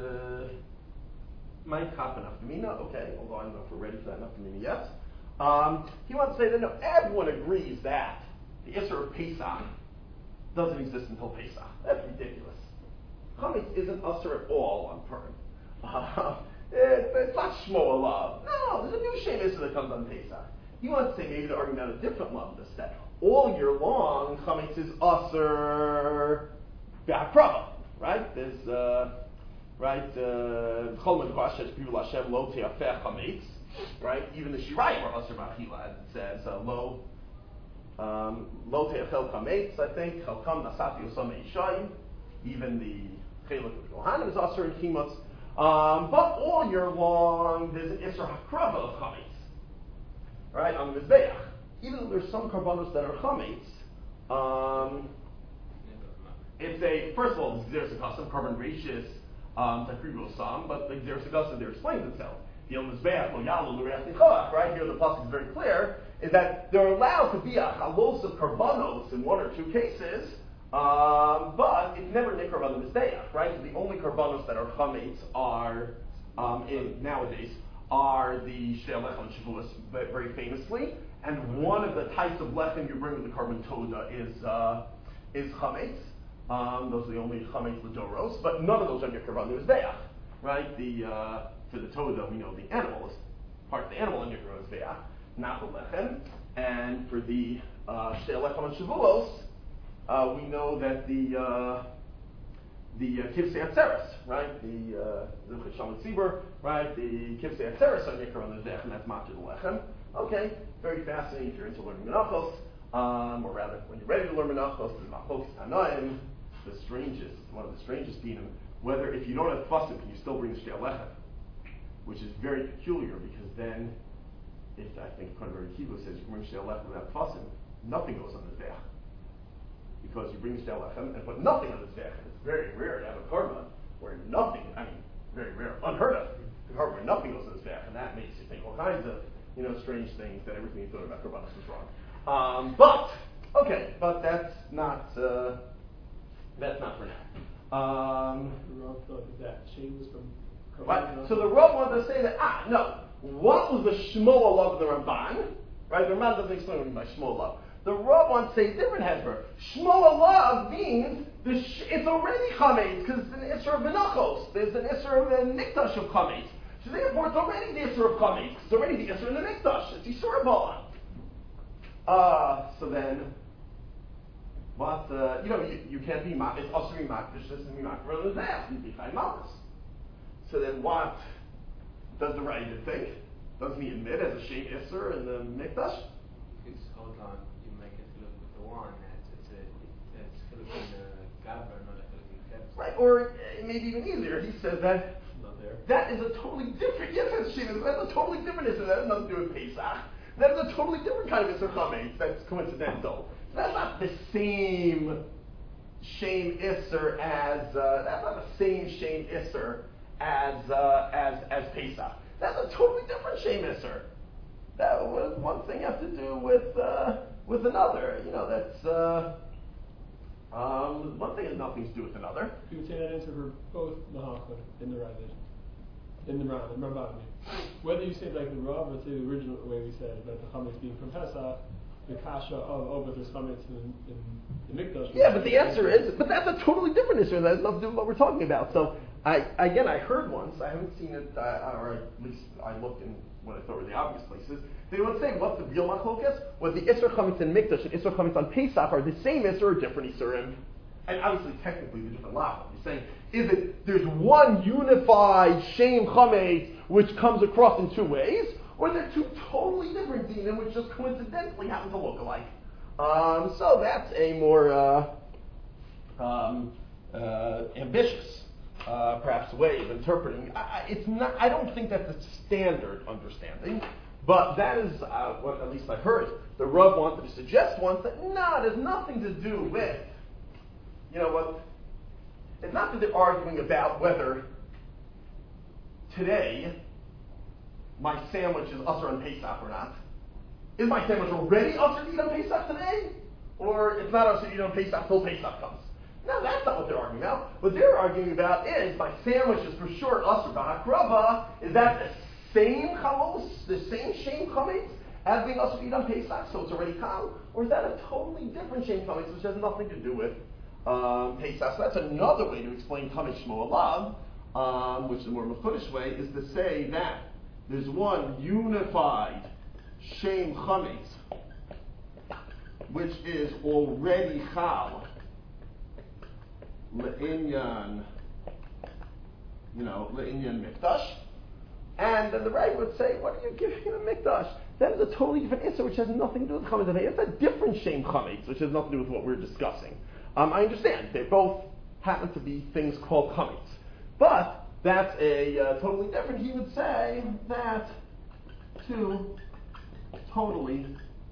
happen after Mina. Okay, although I don't know if we're ready for that after Mina yet. He wants to say that no, everyone agrees that the Isser of Pesach doesn't exist until Pesach. That's ridiculous. Chametz isn't Isser at all on Purim. It's not Shmo Alav. No, there's a new Shem Isser that comes on Pesach. He wants to say maybe they're arguing about a different love this that all year long Chametz is Isser B'Hakrava, right? There's Chol Medvashet People Hashem Lo Te'afeh Chametz, right? Even the Shirayim are Isser B'Achila, as it says Lo Te'achel Chametz, I think. Chalkam Nasati Osam Eishayim. Even the Chelik of Kohanim is Isser in Chimutz. But all year long, there's an Isser Hakrava of Chametz, right, on the Mizbeach. Even though there's some karbanos that are Chametz, it's first of all, there's a custom, carbon ratius, Takribu Osam, but the Xeris Augusta there explains itself. The Mizbeach, Lo Yalu, L'Reach Nichoach, right, here the pasuk is very clear, is that they're allowed to be a halos of karbanos in one or two cases, but it's never nikar on the mizbeach, right? So the only karbanos that are chametz are nowadays are the shtei lechem and shavuos, very famously, and one of the types of lechem you bring with the carbon toda is chametz. Those are the only chametz ledoros, but none of those are nikar on the mizbeach, right? For the toda, we know the animal is part of the animal in nikar on the mizbeach, not the lechem, and for the shtei lechem and shavuos. We know that the Kivsei Atzeres, right? The Chisham Tzibur, right? The Kivsei Atzeres are Nikar on the Zech, and that's Matzah Lechem. Okay, very fascinating if you're into learning Menachos, or rather, when you're ready to learn Menachos, the Machlokas Tanaim, one of the strangest dinim, whether if you don't have Tfasim, can you still bring the Shtei Lechem, which is very peculiar because then, if I think Kohen Kiva says you can bring Shtei Lechem without Tfasim, nothing goes on the Zech. Because you bring Shtei Lechem and put nothing on the Zech. It's very rare to have a karma where nothing, very rare, unheard of, a karma where nothing goes on the Zech, and that makes you think all kinds of, strange things that everything you thought about karbanos was wrong. But that's not for now. The Rav thought that changes from Right? So the Rav wanted to say that, no, what was the Shmo Alav of the Ramban? Right? The Ramban doesn't explain what we mean by Shmo Alav. The Rav wants to say a different hesber. Shmo Alav means it's already chametz because it's an isser of menachos. There's an isser of a nikdash of chametz. So therefore, it's already the isser of chametz. It's already the isser in the nikdash. It's isser bala. So then, But you can't be it's also be makdish this and be makdish of that. You'd be fine mamas. So then what does the Raida think? Doesn't he admit as a Shem Isser in the Mikdash? Because hold on, you make it look with the one. It's Philippine Gabra, not a Philippine Kebs. Right, or maybe even easier. He says that Not there. that is a totally different. Yes, that's Shem Isser. That's a totally different Isser. That has nothing to do with Pesach. That is a totally different kind of Isser Chametz. That's coincidental. That's not the same Shem Isser as that's not the same Shem Isser as Pesach. That's a totally different Shem Isser. That was one thing have to do with another. That's one thing has nothing to do with another. You would say that answer for both Mahachah and the Ravid, in the Rambam. Whether you say like the Rav or say the original way we said about the chametz being from Pesach, the kasha of but there's chametz in the Mikdash. Yeah, but the answer is, but that's a totally different issue. That has nothing to do with what we're talking about. So I heard once, I haven't seen it, or at least I looked in what I thought were the obvious places. They would say, what's the real machlokas? Was the Isser Chametz in Mikdash and Isser Chametz on Pesach are the same Isser or different Isserim? And obviously, technically, they're different lava. You're saying, there's one unified Shem Chametz which comes across in two ways, or they're two totally different dinim which just coincidentally happen to look alike? So that's a more ambitious, perhaps, way of interpreting. I don't think that's a standard understanding, but that is what at least I heard. The Rav wanted to suggest once that it has nothing to do with, what? It's not that they're arguing about whether today my sandwich is usher on Pesach or not. Is my sandwich already usher to eat on Pesach today? Or it's not usher to eat on Pesach till Pesach comes? No, that's not what they're arguing about. What they're arguing about is my sandwich is for sure usher b'hakrava. Is that the same chalos, the same Shem chametz as being usher to eat on Pesach, so it's already kal? Or is that a totally different Shem chametz which has nothing to do with Pesach? So that's another way to explain chametz shmo alav, which is the more mechudesh way, is to say that there's one unified Shem chametz which is already chal le'inyan, le'inyan mikdash, and then the Rebbe would say, what are you giving in a mikdash? That is a totally different issue which has nothing to do with chametz. It's a different Shem chametz which has nothing to do with what we're discussing. I understand they both happen to be things called chametz, but that's a totally different. He would say that two totally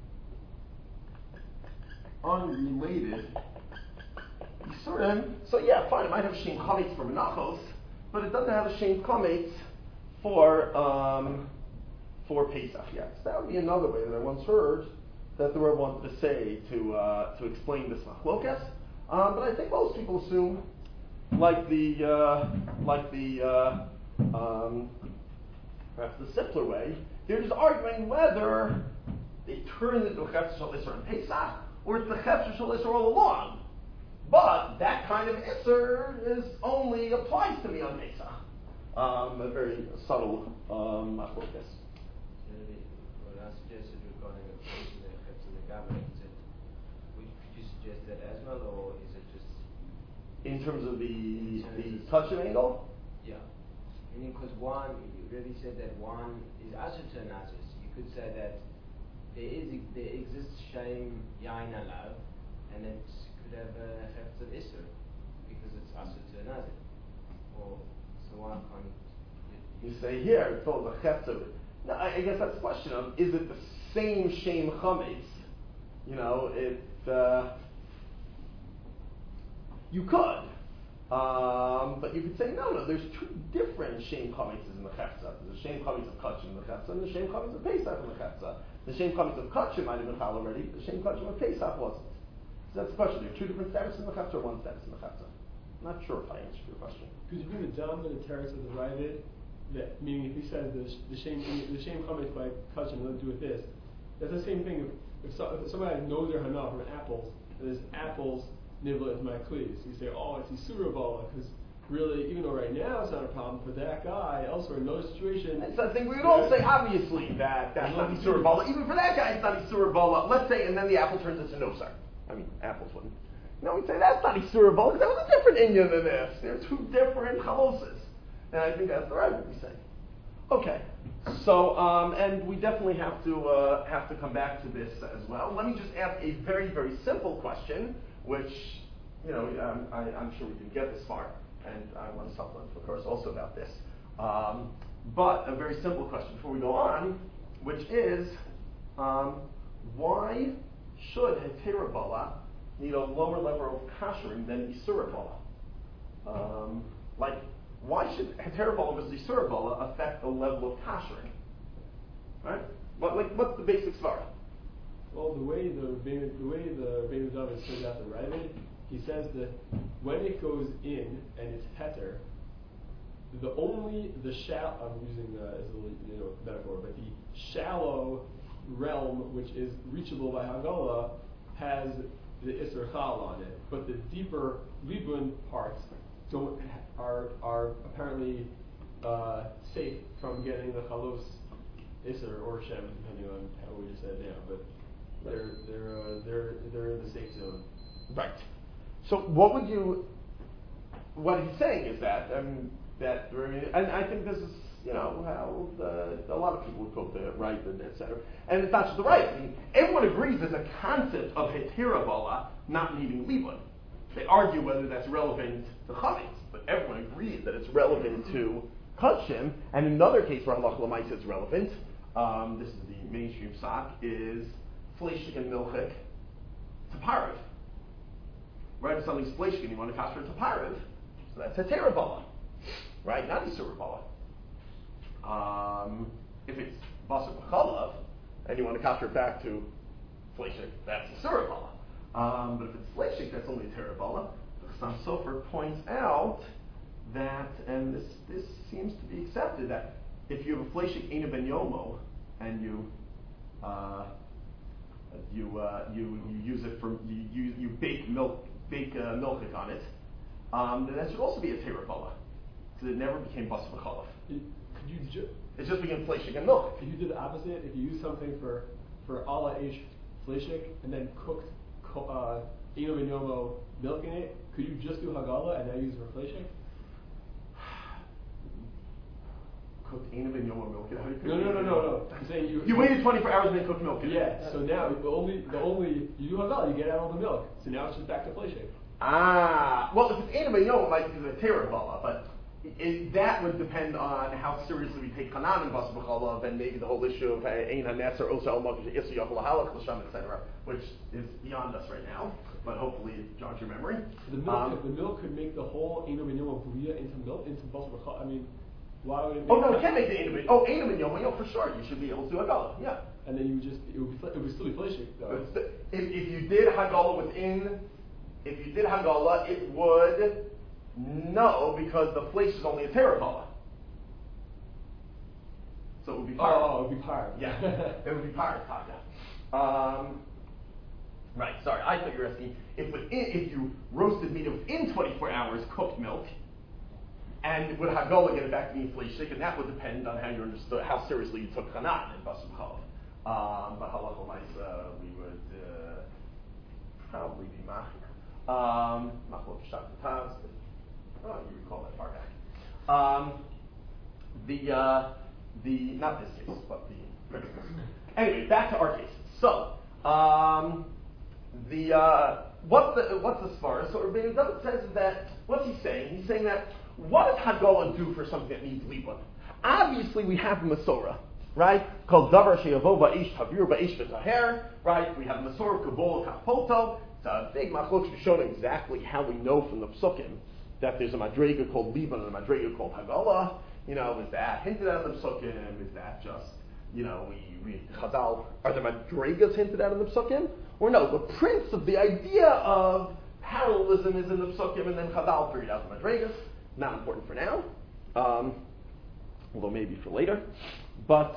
unrelated Yisurim. So yeah, fine, it might have Shem chametz for menachos, but it doesn't have a Shem chametz for Pesach yet. So that would be another way that I once heard that the Rebbe wanted to say to explain this machlokas. But I think most people assume, perhaps the simpler way, they're just arguing whether they turn into a Chefzer Shal Isser in Pesach, or it's the Chefzer Shal Isser all along. But that kind of Isser only applies to me on Pesach. A very subtle machlokas. What I suggested regarding the Chefzer the Gabra, could you suggest that as well, or is it just in terms of the touching angle? Yeah. Meaning, because one, you already said that one is asher to an asher. You could say that there exists Shem Yain Alav, and it could have a Hefzer Isser, because it's asher to an asher. Or, so one can't you say here, it's called the Hefzer. No, I guess that's the question of, is it the same Shem Chametz? You could. But you could say, no, there's two different Shem Chametzes in the Chefza. There's a Shem Chametz of Kachim in the Chefza, and the Shem Chametz of Pesach in the Chefza. The Shem Chametz of Kachim might have been Chal already, but the Shem Kachim of Pesach wasn't. So that's the question. There are two different status in the Chefza, or one status in the Chefza. I'm not sure if I answered your question. Could you bring the dominant teretz of the Ravid? That meaning, if he said the Shem Chametz by Kachim, nothing to do with this, that's the same thing. If somebody knows their hana from apples, and there's apples nibble into my cleaves, you say, oh, it's Yisura Bala, because really, even though right now it's not a problem, for that guy, elsewhere in another situation. It's I think we would all say, obviously, that's not Yisura Bala. Even for that guy, it's not Yisura Bala. Let's say, and then the apple turns into no sir. I mean, apples wouldn't. we'd say that's not Isur Bola, because that was a different Inyan than this. They're two different Chalosas. And I think that's the right would be saying. Okay. So, and we definitely have to come back to this as well. Let me just ask a very, very simple question, which, I'm sure we can get this far, and I want to supplement, of course, also about this. But a very simple question before we go on, which is, why should Hetera Bola need a lower level of kashering than Isura Bola? Why should Hetera Bola versus Isura Bola affect the level of kashering? Right? What's the basic svara? Well, the way the Rebbeinu David says out the Ravid, he says that when it goes in and it's heter, I'm using as a metaphor, but the shallow realm which is reachable by Hagala has the Isser Chal on it, but the deeper Libun parts are apparently safe from getting the Chalos Isser or Shem, depending on how we just said now, but they're in the safe zone. Right. So what he's saying is that, and I think this is, how a lot of people would quote the right and etc. And it's not just the right. I mean, everyone agrees there's a concept of Hetera Bola not needing Libun. They argue whether that's relevant to Chametz, but everyone agrees that it's relevant to Kachim. And another case where Halach L'maisa is relevant, this is the mainstream sock, is Fleshik and Milchik to Parav. Right, if something's Fleshik and you want to kasher it to Parav, so that's Hetera Bola. Right, not Isur Bola. If it's Basar B'chalav, and you want to kasher it back to Fleshik, that's Isur Bola. But if it's Fleshik, that's only Hetera Bola. The Chassam Sofer points out that, and this seems to be accepted, that if you have a Fleshik Eina Ben Yomo, and you use it for you bake milchik on it, then that should also be a Hetera Bola, because it never became Basar B'chalav. It just became Fleshik and milk. If you did the opposite, if you use something for ala H Fleshik and then cooked Eino Ben Yomo milk in it, could you just do Hagala and now use it for Fleshik? Cooked Eino Ben Yomo milk in it? No. I'm saying you waited 24 hours and then cooked milk in it. Yeah, so now the only you do Hagala, you get out all the milk. So now it's just back to Fleshik. Well, if it's Eino Ben Yomo, it might be the Hetera Bola, but that would depend on how seriously we take Hanan and Basar B'chalav, and maybe the whole issue of Ein HaNeser, Osa El Makish, Isu Yachol HaHalach, L'Sham, etc., which is beyond us right now, but hopefully it jogs your memory. The milk could make the whole Eino Ben Yomo Bria into milk, into Basar B'chalav. I mean, why would it make it can't make the Eino Ben Yomo. Eino Ben Yomo, for sure, you should be able to do Hagala, yeah. And then it would still be Fleshik, though. If you did Hagala it would... No, because the flesh is only a Hetera Bola. So it would be part. Oh, it would be part. Yeah, it would be part. Right, sorry, I thought you were asking if you roasted meat within 24 hours, cooked milk, and would Hagala get it back to being fleshik, and that would depend on how you understood, how seriously you took Hanan and Basar B'chalav. But Halach L'maisa, we would probably be Machir. Machlok Pshat Taz. Oh, you recall that far back. Not this case, but the principles. Anyway, back to our case. So, what's the svara? So Rebbeinu David says that, what's he saying? He's saying that, what does Hagala do for something that needs libun? Obviously, we have Masorah, right? Called Davar She'yavo Ba'ish Tavir Ba'ish V'Taher, right? We have Masorah Kabul Kapoto. It's a big machlok showing exactly how we know from the psukim that there's a madrega called Liban and a madrega called Hagala. Is that hinted at in the psukim? Is that just, we Chazal, are the madregas hinted at in the psukim? Or no, the prince of the idea of parallelism is in the psukim, and then Chazal figured out the madregas. Not important for now, although maybe for later. But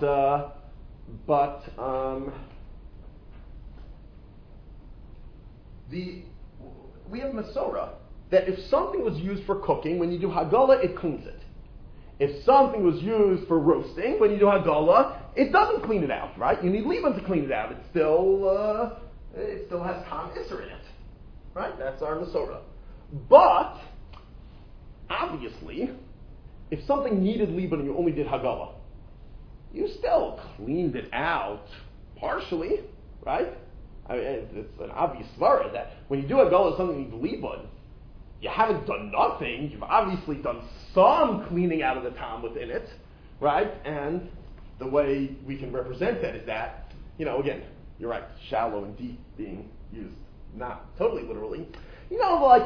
we have Masorah, that if something was used for cooking, when you do Hagala, it cleans it. If something was used for roasting, when you do Hagala, it doesn't clean it out, right? You need Liban to clean it out. It still has Tam Isser in it. Right? That's our Masorah. But, obviously, if something needed Liban and you only did Hagala, you still cleaned it out partially, right? I mean, it's an obvious svara that when you do Hagala, something needs Liban, you haven't done nothing. You've obviously done some cleaning out of the tam within it, right? And the way we can represent that is that, again, you're right, shallow and deep being used, not totally literally. Like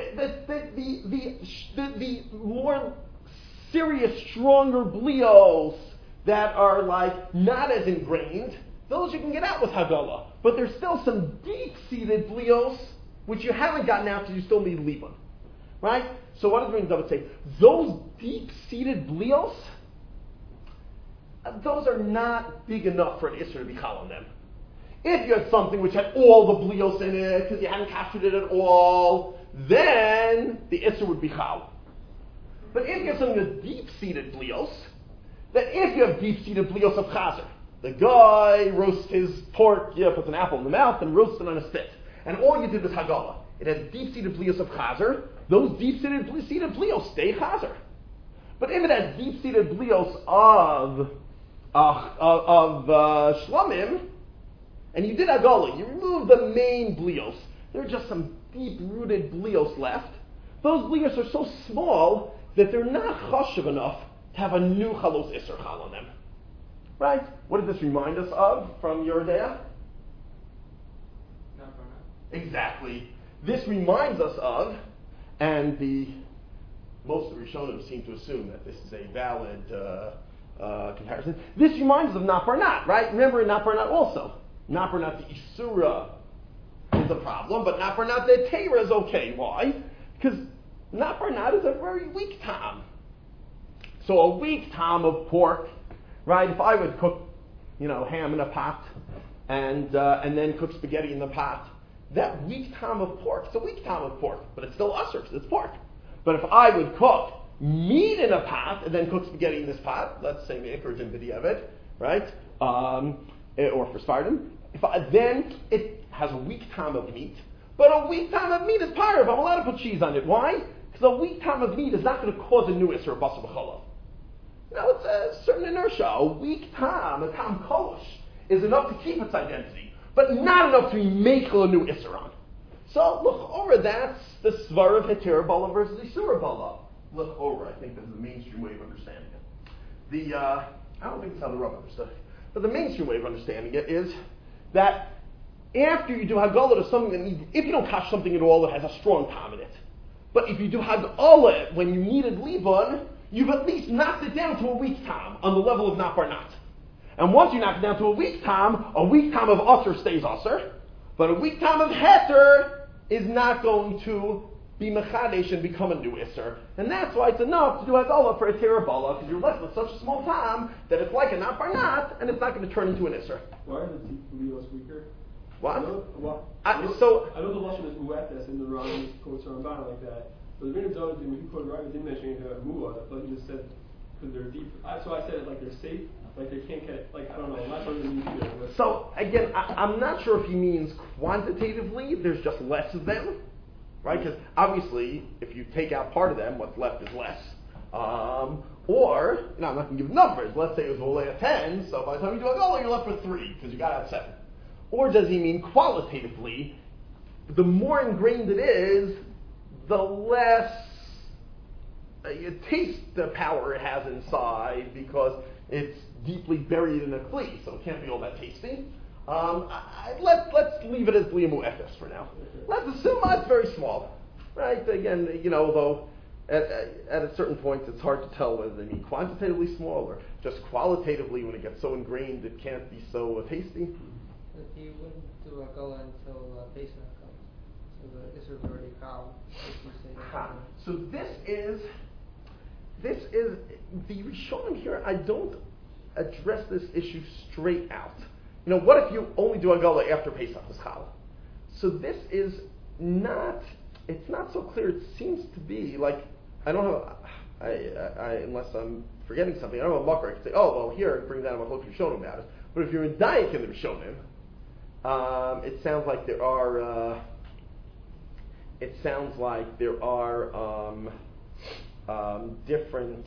the more serious, stronger blios that are like not as ingrained, those you can get out with Hagala. But there's still some deep-seated blios which you haven't gotten out because you still need Liban. Right? So what does the David say? Those deep-seated blios, those are not big enough for an Isser to be chal on them. If you had something which had all the blios in it, because you hadn't captured it at all, then the Isser would be chal. But if you have something with deep-seated blios, then if you have deep-seated blios of chazer, the guy roasts his pork, puts an apple in the mouth and roasts it on a spit. And all you did was Hagala. It had deep-seated blios of chazer. Those deep-seated blios stay chazer. But if it has deep-seated blios of shlamim, and you did Hagala, you removed the main blios, there are just some deep-rooted blios left. Those blios are so small that they're not chashuv enough to have a new chalos iser chal on them. Right? What does this remind us of from your Yerodea? Exactly. This reminds us of, and most of the Rishonim seem to assume that this is a valid comparison. This reminds us of Naparnat, right? Remember in Naparnat also. Naparnat the Isura is a problem, but Naparnat the Teira is okay. Why? Because Naparnat is a very weak tam. So a weak tam of pork, right? If I would cook, ham in a pot, and then cook spaghetti in the pot, that weak tam of pork, it's a weak tam of pork, but it's still usher because it's pork. But if I would cook meat in a pot and then cook spaghetti in this pot, let's say me'ik or jim b'diavad, right? Or for Sfardim, then it has a weak tam of meat, but a weak tam of meat is parv. I'm allowed to put cheese on it. Why? Because a weak tam of meat is not going to cause a new isser of basar b'cholav. It's a certain inertia. A weak tam, a tam kolosh, is enough to keep its identity, but not enough to make a new Isser on. So, l'chora, that's the svar of Heter Bala versus Isura Bala. L'chora, I think this is the mainstream way of understanding it. I don't think it's how the Rav understood it, but the mainstream way of understanding it is that after you do Hagala to something that needs, if you don't kash something at all, it has a strong tam in it. But if you do Hagala when you needed Liban, you've at least knocked it down to a weak tam on the level of Naparnat. And once you knock it down to a weak tam of usher stays usher, but a weak tam of heter is not going to be mechadesh and become a new isser. And that's why it's enough to do Hagala for a terabala, because you're left with such a small tam that it's like a naparnat, and it's not going to turn into an isser. Why are the deep blios weaker? What? I know the lashon is muetes in the Ram quotes Ramban like that. But the Rebbeinu David, when he quoted Ram, didn't mention anything about muah. I thought he just said because they're deep. So I said it like they're safe. Like they can't get, I don't know, I'm not sure what it means either. So, again, I'm not sure if he means quantitatively, there's just less of them, right? Because obviously, if you take out part of them, what's left is less. Or, I'm not going to give numbers. Let's say it was only a 10, so by the time you do Hagala, you're left with 3, because you got out 7. Or does he mean qualitatively, the more ingrained it is, the less taste the power it has inside, because it's deeply buried in a kli, so it can't be all that tasty. Let's leave it as bliamu efes for now. Let's assume it's very small, right? Again, although at a certain point it's hard to tell whether they mean quantitatively small or just qualitatively when it gets so ingrained it can't be so tasty. But you wouldn't do Hagala until Pesach comes, so the Isser is already calm. So this is the Rishonim here. I don't address this issue straight out. What if you only do Hagala after Pesach is Chal? So this is not. It's not so clear. It seems to be like I don't have. I unless I'm forgetting something. I don't have a makar. I can say, oh well, here bring down a Machlok Rishonim about it. But if you're in Dayak in the Rishonim, it sounds like there are. it sounds like there are different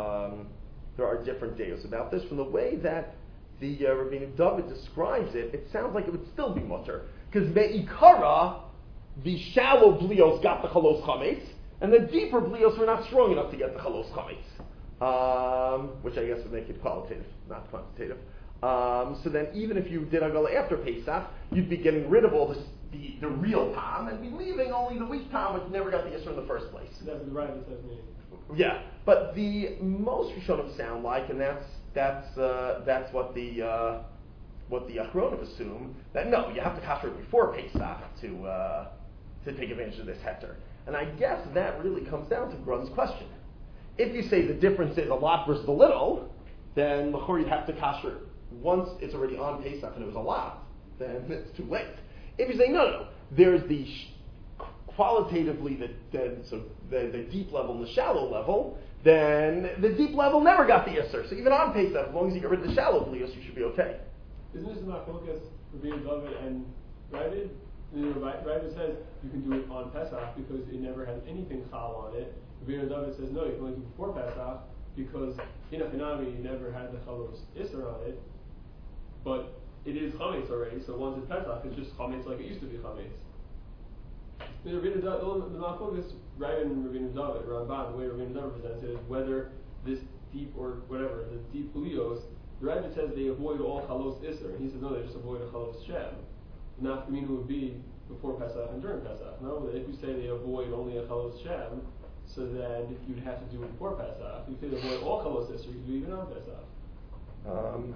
deos about this. From the way that the Rabbeinu David describes it, it sounds like it would still be mutter, because me'ikara, the shallow blios got the chalos chametz, and the deeper blios were not strong enough to get the chalos chametz, which I guess would make it qualitative, not quantitative. So then, even if you did Hagala after Pesach, you'd be getting rid of all the real tam, and be leaving only the weak tam, which never got the Yisra in the first place. That's the right, it says me. Yeah, but the most Rishonim sound like, and that's what the Achronim assume, that no, you have to kasher it before Pesach to take advantage of this heter. And I guess that really comes down to Grun's question. If you say the difference is a lot versus a little, then l'chor you'd have to kasher it. Once it's already on Pesach and it was a lot, then it's too late. If you say no, there's the qualitatively the deep level and the shallow level, then the deep level never got the Isser. So even on Pesach, as long as you get rid of the shallow blios, you should be okay. Isn't this not focus Rabbeinu David and Ravid? Ravid says you can do it on Pesach because it never has anything chal on it. Rabbeinu David says no, you can only do it before Pesach because in a Hanami you never had the chalos Isser on it, but it is chametz already. So once it's Pesach, it's just chametz like it used to be chametz. The Machlokas, Ravid and Rabbeinu David, Ramban, the way Rabbeinu David presents it is whether this deep or whatever, the deep blios, the Ravid says they avoid all chalos Isser, and he says no, they just avoid a chalos Shem. The nafkamina would be before Pesach and during Pesach. No, if you say they avoid only a chalos Shem, so then you'd have to do it before Pesach. If you say they avoid all chalos Isser, you can do it even on Pesach.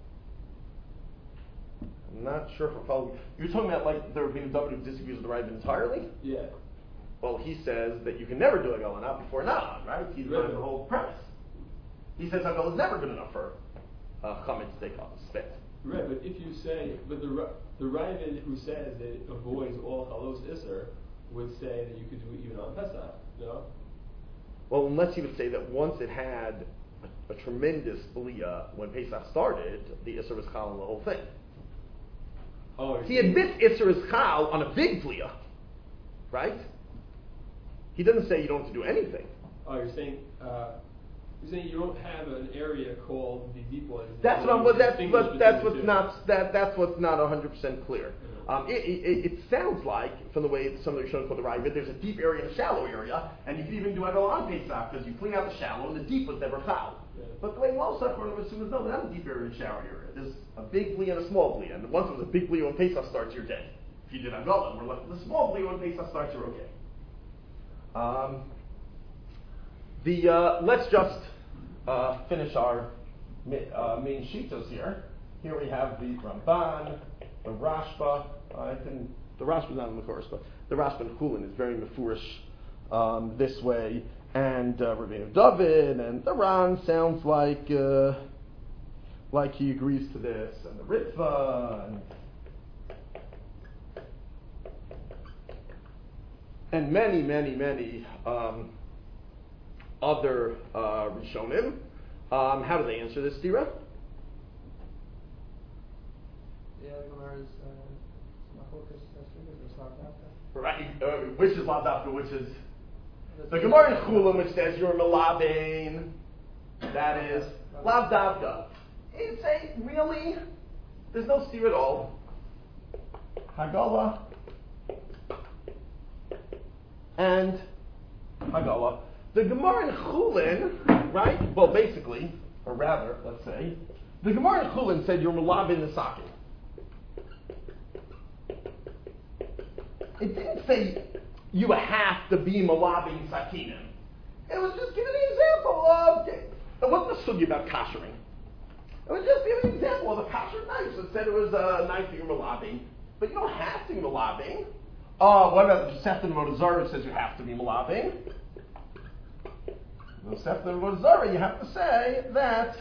I'm not sure if we're following. You're talking about like the Rabbeinu David who disagrees with the Ravid entirely? Yeah. Well, he says that you can never do Hagala not before Na'an, right? He's Right. the whole premise. He says Hagala is never good enough for chametz to take off the spit. Right, but if you say, but the Ravid who says that it avoids all chalos Isser would say that you could do it even on Pesach, no? Well, unless he would say that once it had a tremendous B'liya when Pesach started, the Isser was chal on the whole thing. Oh, He admits Isser is chal on a big B'liya, right? He doesn't say you don't have to do anything. Oh, you're saying you don't have an area called the deep ones. That's what's not 100% clear. It sounds like, from the way some of the Rishonim call the Ravid, there's a deep area and a shallow area, and you can even do Hagala on Pesach because you clean out the shallow and the deep was never chal. Yeah. But the way most Achronim assume is no, not a deep area and a shallow area. There's a big Bli and a small Bli, and once it was a big Bli when Pesach starts, you're dead. If you did Hagala, we're left with a small Bli when Pesach starts, you're okay. Let's just finish our main shitos here. Here we have the Ramban, the Rashba. The Rashba's not in the chorus, but the Rashba and Chulin is very mefurish this way, and Rabbeinu David and the Ran sounds like he agrees to this, and the Ritva and many other Rishonim. How do they answer this, Dira? Yeah, the Gemara's Machlokas is Lavdavka. Right, which is Lavdavka, which is the Gemara in Chulam, which says you're Melabain, that is Lavdavka. It's really, there's no steer at all. Hagala and Hagala. The Gemara in Chulin, right? Well, basically, or rather, let's say, the Gemara in Chulin said you're Melabin the socket. It didn't say you have to be Melabin Sakinim. It was just giving an example of, it wasn't a sugi about kashering. It was just giving an example of a kasher knife. So it said it was a knife that you're Melabin, but you don't have to be Melabin. What about the Tosefta and Avodah Zarah says you have to be Melabin? The Tosefta and Avodah Zarah, you have to say that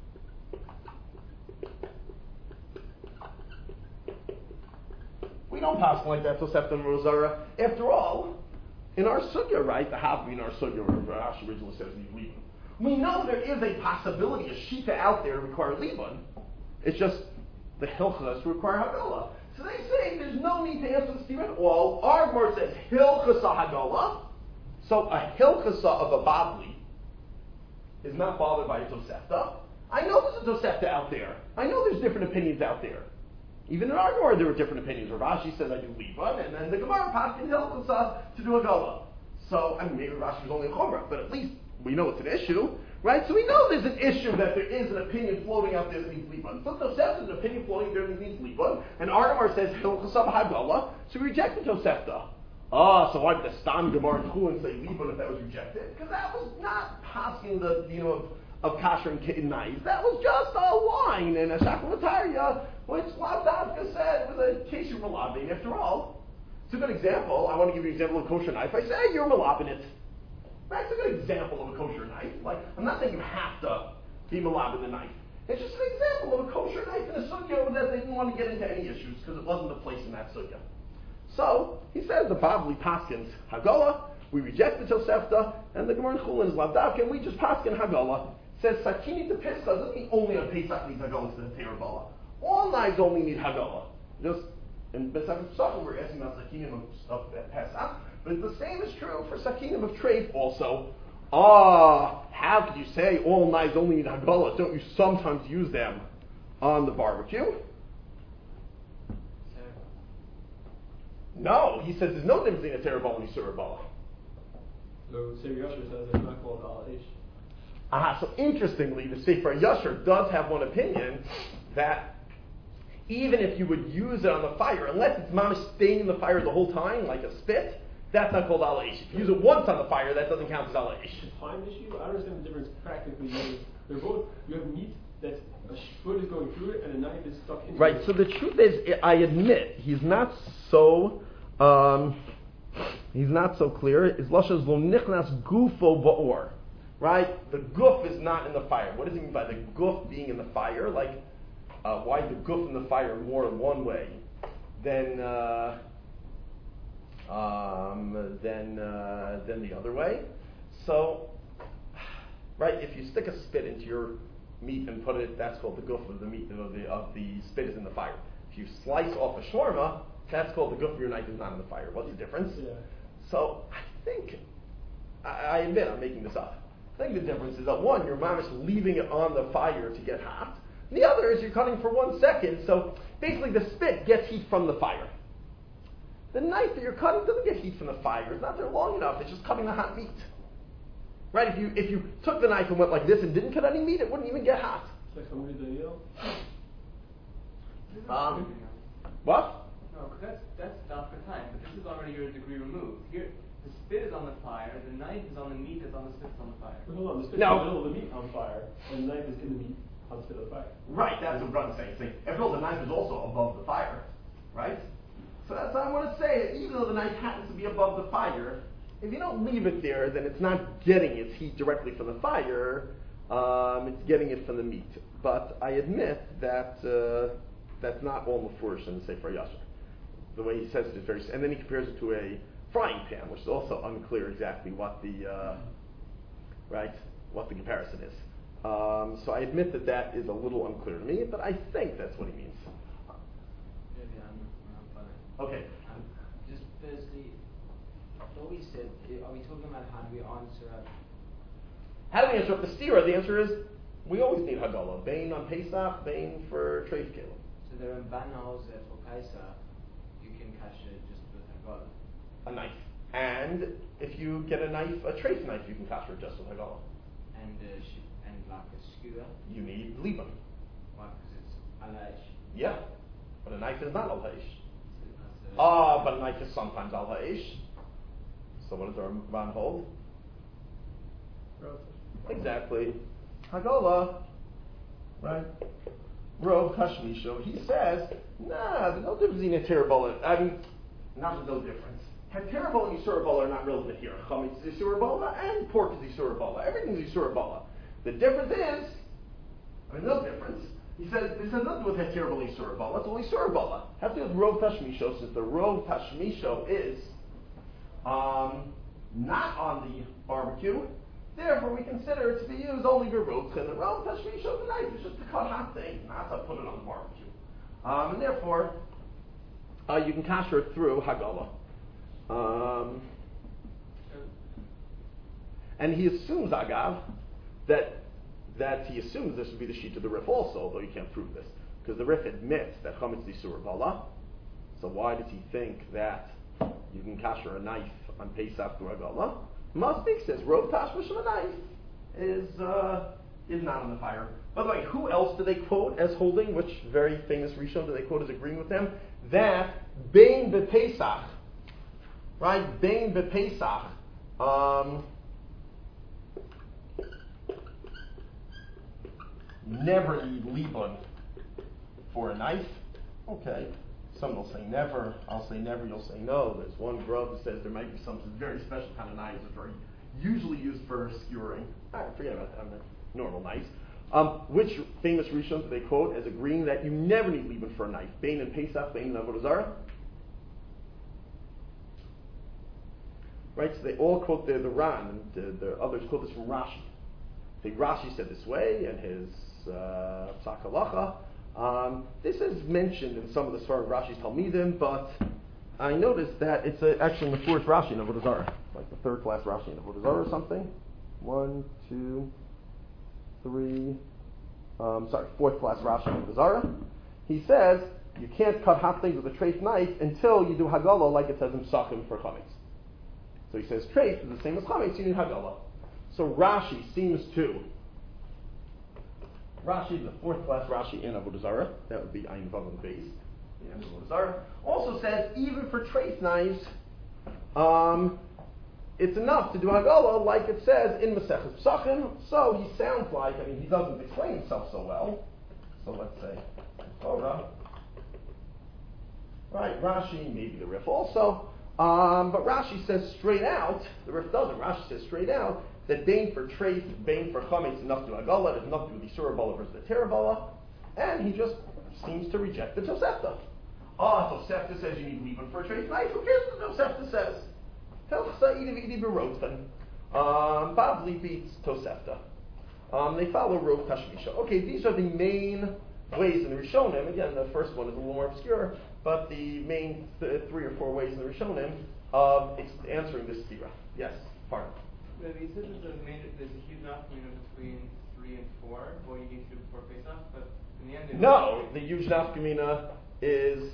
we don't pass like that Tosefta and Avodah Zarah. After all, in our sugya, right, the Havli in our sugya, where Rashi originally says Libun, we know there is a possibility, a shita out there to require Libun. It's just the Hilchas require Hagala. So they say there's no need to answer the statement at all. Our Gemara says Hilchasa Hagala. So a Hilchasa of a Babli is not bothered by a Tosefta. I know there's a Tosefta out there. I know there's different opinions out there. Even in our Gemara there were different opinions. Rav Ashi says I do Liban, and then the Gemara Paskin Hilchasa to do a Gala. So, I mean, maybe Rashi was only a Chumrah, but at least we know it's an issue, right? So we know there's an issue that there is an opinion floating out there that needs Liban. So Tosefta is an opinion floating there that needs Liban, and our Gemara says Hilchasa Hagala, so we reject the Tosefta. So why did the Stam Gemara and Chulin say Liban if that was rejected? Because that was not passing the, of kasher and knives. That was just a wine and a shaklamataria, which Lavdavka said was a case of malabin after all. It's a good example. I want to give you an example of a kosher knife. I say, hey, you're malabin it. That's a good example of a kosher knife. Like, I'm not saying you have to be malabin the knife. It's just an example of a kosher knife in a sugya that they didn't want to get into any issues because it wasn't the place in that sugya. So, he says the Babli Paskins Hagala, we reject the Tosefta, and the Gemara in Chulin is Lavdavka, and we just Paskin Hagala. Says Sakini to Pischa doesn't mean only on Pesach needs Hagala to the Terabala. All knives only need Hagala. Just in Pesach Pesachim we're asking about Sakinim of Pesach, but the same is true for Sakinim of Treif also. How could you say all knives only need Hagala? Don't you sometimes use them on the barbecue? No, he says there's no difference between a Terabala and a Surabala. So Sefer Yasher says it's not called Al-Aish. So interestingly, the Sefer Yasher does have one opinion that even if you would use it on the fire, unless it's mamish staying in the fire the whole time, like a spit, that's not called Al-Aish. If you use it once on the fire, that doesn't count as Al-Aish. Time issue? I don't understand the difference practically. They're both, you have meat that's a foot is going through it and a knife is stuck in it. Right, so the truth is, I admit, he's not so clear. His lashon is lo nichnas gufo ba'or. Right? The guf is not in the fire. What does he mean by the guf being in the fire? Like, why is the guf in the fire more in one way than the other way? So, right, if you stick a spit into your meat and put it, that's called the guf of the meat of the spit is in the fire. If you slice off a shawarma, that's called the guf of your knife is not in the fire. What's the difference? Yeah. So I think, I admit I'm making this up. I think the difference is that one, you're mamish leaving it on the fire to get hot. And the other is you're cutting for 1 second, so basically the spit gets heat from the fire. The knife that you're cutting doesn't get heat from the fire. It's not there long enough. It's just cutting the hot meat. Right? If you took the knife and went like this and didn't cut any meat, it wouldn't even get hot. It's like somebody did, What? No, because that's dafka time, but this is already your degree removed. Here, the spit is on the fire, the knife is on the meat that's on the spit on the fire. But hold on, the spit's No. in the middle of the meat on fire, and the knife is in the meat on the spit of the fire. Right, that's what I'm saying. After all, the knife is also above the fire. Right? So that's what I want to say. Even though the knife happens to be above the fire, if you don't leave it there, then it's not getting its heat directly from the fire. It's getting it from the meat. But I admit that that's not all mafurish in the Sefer Yasher. The way he says it is very, and then he compares it to a frying pan, which is also unclear exactly what the what the comparison is. So I admit that is a little unclear to me, but I think that's what he means. Maybe I'm fine. Okay. Just firstly, what we said, are we talking about how do we answer up? How do we answer up the stira? The answer is we always need Hagala. Bain on Pesach, Bain for Treif Kelim. So there are banals that for Pesach, you can cash it just with Hagala. A knife. And if you get a knife, a Treif knife, you can cash it just with Hagala. And like a skewer. You need Liban. Why? Because it's Al-Aish. Yeah. But a knife is not Al-Ha'ish. So But a knife is sometimes Al-Ha'ish. So what does our Ran hold? Exactly. Hagala. Right? Rov Hashmisho. He says, there's no difference between a Terabala. I mean, not no difference. Terabala and Yisurabala are not relevant here. Chametz is Yisurabala and pork is Yisurabala. Everything's Yisurabala. The difference is, no difference. He says, this has nothing to do with Terabala and Yisurabala. It's only Yisurabala. It has to do with Rov Hashmisho, since the Rov Hashmisho is not on the barbecue. Therefore, we consider it to be used only for roast, and the Rov Hashmisho, the knife is just to cut hot things, not to put it on the barbecue. And therefore, you can kasher it through Hagala. And he assumes, Agav, that he assumes this would be the sheet of the Rif also, although you can't prove this. Because the Rif admits that Chametz D'Isur Bala. So why does he think that you can kasher a knife on Pesach through Hagala? Mastik says, Rov Tashmish of a knife is not on the fire. By the way, who else do they quote as holding, which very famous Rishon do they quote as agreeing with them? That Bein B'Pesach, right? Bein B'Pesach, never need Liban for a knife. Okay. Some will say never. I'll say never. You'll say no. There's one grub that says there might be some very special kind of knives that are usually used for skewering. Forget about that. Normal knives. Which famous Rishon do they quote as agreeing that you never need Liban for a knife? Bein and Pesach, Bein and Avodah Zarah. Right. So they all quote the Ran, and the others quote this from Rashi. I think Rashi said this way, and his Psak Halacha. This is mentioned in some of the Sfarim Rashi's Talmidim, but I noticed that it's actually in the fourth Rashi in Avodah Zarah, like the third class Rashi in Avodah Zarah or something. 1, 2, 3. Fourth class Rashi in Avodah Zarah. He says you can't cut hot things with a treif knife until you do Hagala, like it says in Psachim for Chametz. So he says treif is the same as Chametz, you need Hagala. So Rashi seems to. Rashi, the fourth class Rashi in Avodah Zarah, that would be Ayin Vav on the base. Yeah, Avodah Zarah also says even for treif knives, it's enough to do Hagala, like it says in Maseches Psachim. So he sounds like, he doesn't explain himself so well. So let's say Torah, right? Rashi, maybe the Rif also, but Rashi says straight out. The Rif doesn't. Rashi says straight out that Bain for treif, Bain for Chametz is enough to Hagala, there's enough to do the Isur Bala versus the Terabala, and he just seems to reject the Tosefta. Tosefta says you need Liban for a treif knife. Who cares what the Tosefta says? Telchsa Idi Beroten. Bavli beats Tosefta. They follow Rov Tashmisha. Okay, these are the main ways in the Rishonim. Again, the first one is a little more obscure, but the main 3 or 4 ways in the Rishonim of answering this stira. Yes, pardon. Rabbi, you said there's a huge nafkamina between 3 and 4, what you need to do before Pesach, but in the end... No, the huge nafkamina is...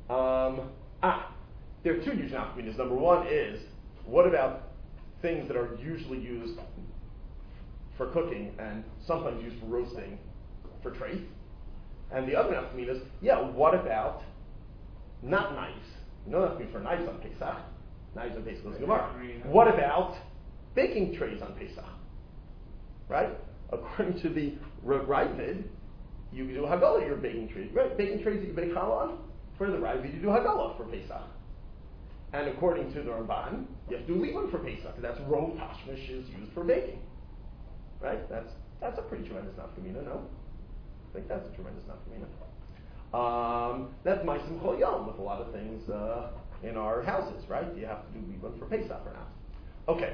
there are 2 huge nafkaminas. Number one is, what about things that are usually used for cooking and sometimes used for roasting for treif? And the other nafkamina is, what about not knives? No nafkamina for knives on Pesach. Knives on Pesach is Gemara. What about baking trays on Pesach, right? According to the Ravid, you can do Hagala your baking trays, right? Baking trays that you bake challah on, for the Ravid you do Hagala for Pesach. And according to the Ramban, you have to do Liban for Pesach. That's Rov Tashmish is used for baking, right? That's a pretty tremendous nafkamina, no? I think that's a tremendous nafkamina. That's Ma'asim Chol Yom with a lot of things in our houses, right? You have to do Liban for Pesach or not. Okay.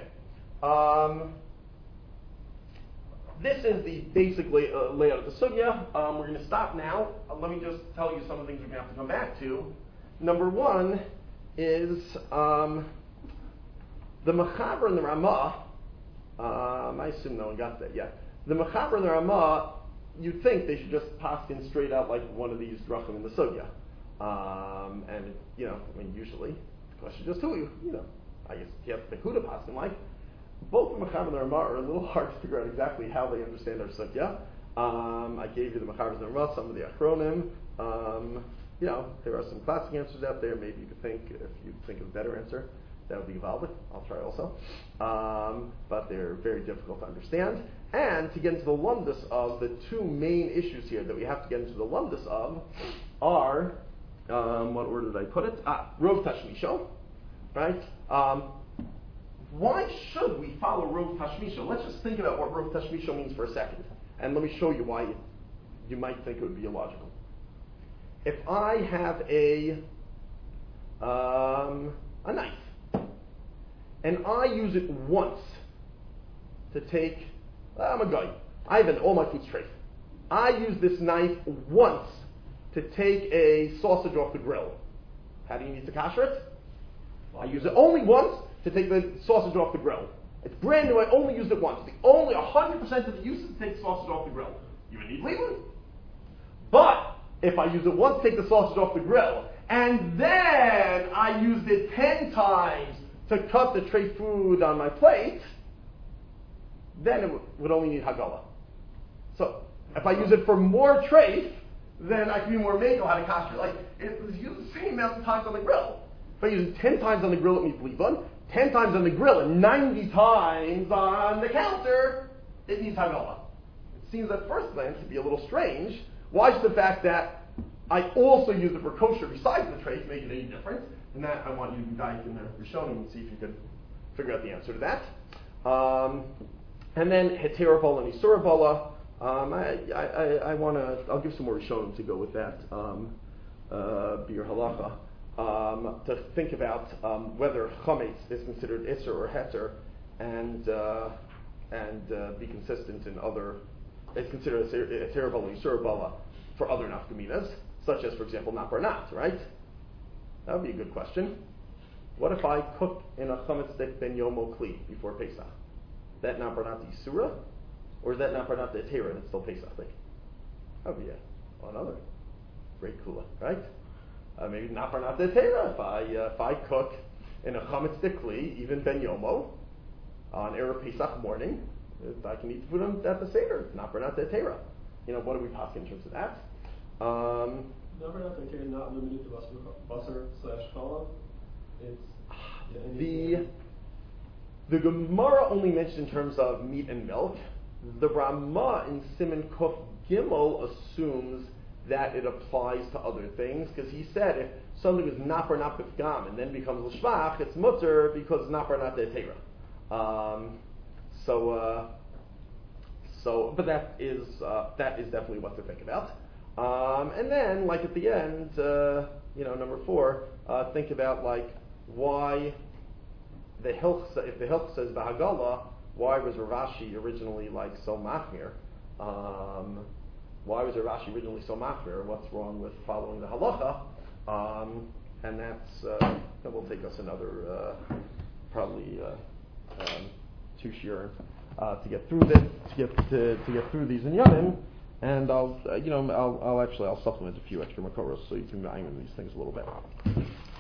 This is the basically layout of the sugya. We're going to stop now. Let me just tell you some of the things we're going to have to come back to. Number one is the Mechaber and the Ramah. I assume no one got that yet. The Mechaber and the Ramah, you'd think they should just paskin straight out like one of these drachim in the sugya. And usually the question is just who I guess you have to pick who to paskin like. Both the Mechaber and the Ramah are a little hard to figure out exactly how they understand our sugya. I gave you the Mechaber and the Ramah, some of the Achronim. There are some classic answers out there. Maybe you could think, if you think of a better answer, that would be valid. I'll try also. But they're very difficult to understand. And to get into the lumdus of, the 2 main issues here that we have to get into the lumdus of are, what order did I put it? Rov Tashmisho, right? Why should we follow Rov Tashmisho? Let's just think about what Rov Tashmisho means for a second. And let me show you why you might think it would be illogical. If I have a knife, and I use it once to take, I'm a guy, I have all my food's treif. I use this knife once to take a sausage off the grill. How do you need to kasher it? I use it only once to take the sausage off the grill. It's brand new, I only used it once. The only 100% of the use is to take the sausage off the grill. You would need leaving. But if I use it once to take the sausage off the grill, and then I used it 10 times to cut the tray food on my plate, then it would only need Hagala. So if I use it for more trays, then I can be more mako how to kasher. Like, it was used the same amount of times on the grill. If I use it 10 times on the grill, it needs leavin. 10 times on the grill and 90 times on the counter, it needs Hagala. It seems at first glance to be a little strange. Why should the fact that I also use it for kosher besides the tray to make it any different? And that I want you to dive in the Rishonim and see if you could figure out the answer to that. And then Heter Bola and Isur Bola. I'll give some more Rishonim to go with that. Bir Halacha. To think about whether chametz is considered isur or heter, and be consistent in other. It's considered a terrible isur bala for other nafkaminas, such as, for example, naparnat. Right? That would be a good question. What if I cook in a chametz stick ben yomo kli before Pesach? That naparnat isura, or is that naparnat etera and it's still Pesach? That would be another great kula, right? Maybe not for not the Torah. If I cook in a chametz dikli, even ben yomo, on Erev Pesach morning, I can eat the food at the Seder. Not for not the Torah. What do we pass in terms of that? Not for not the Torah, not limited to basar/challah. It's the Gemara only mentioned in terms of meat and milk. The Rama in Siman Kuf Gimel assumes that it applies to other things, because he said if something is napar not b'fgam and then becomes l'shvach, it's mutter because napar not de'tera. But that is definitely what to think about. And then, like at the end, number 4, think about like why the Hilch, if the Hilch says Bahagala, why was Rashi originally like so machmir? Why was Rashi originally so machmir? What's wrong with following the halacha? And that will take us another probably 2 shiur to get through this, to get through these inyanim. And I'll supplement a few extra makoros so you can mine these things a little bit.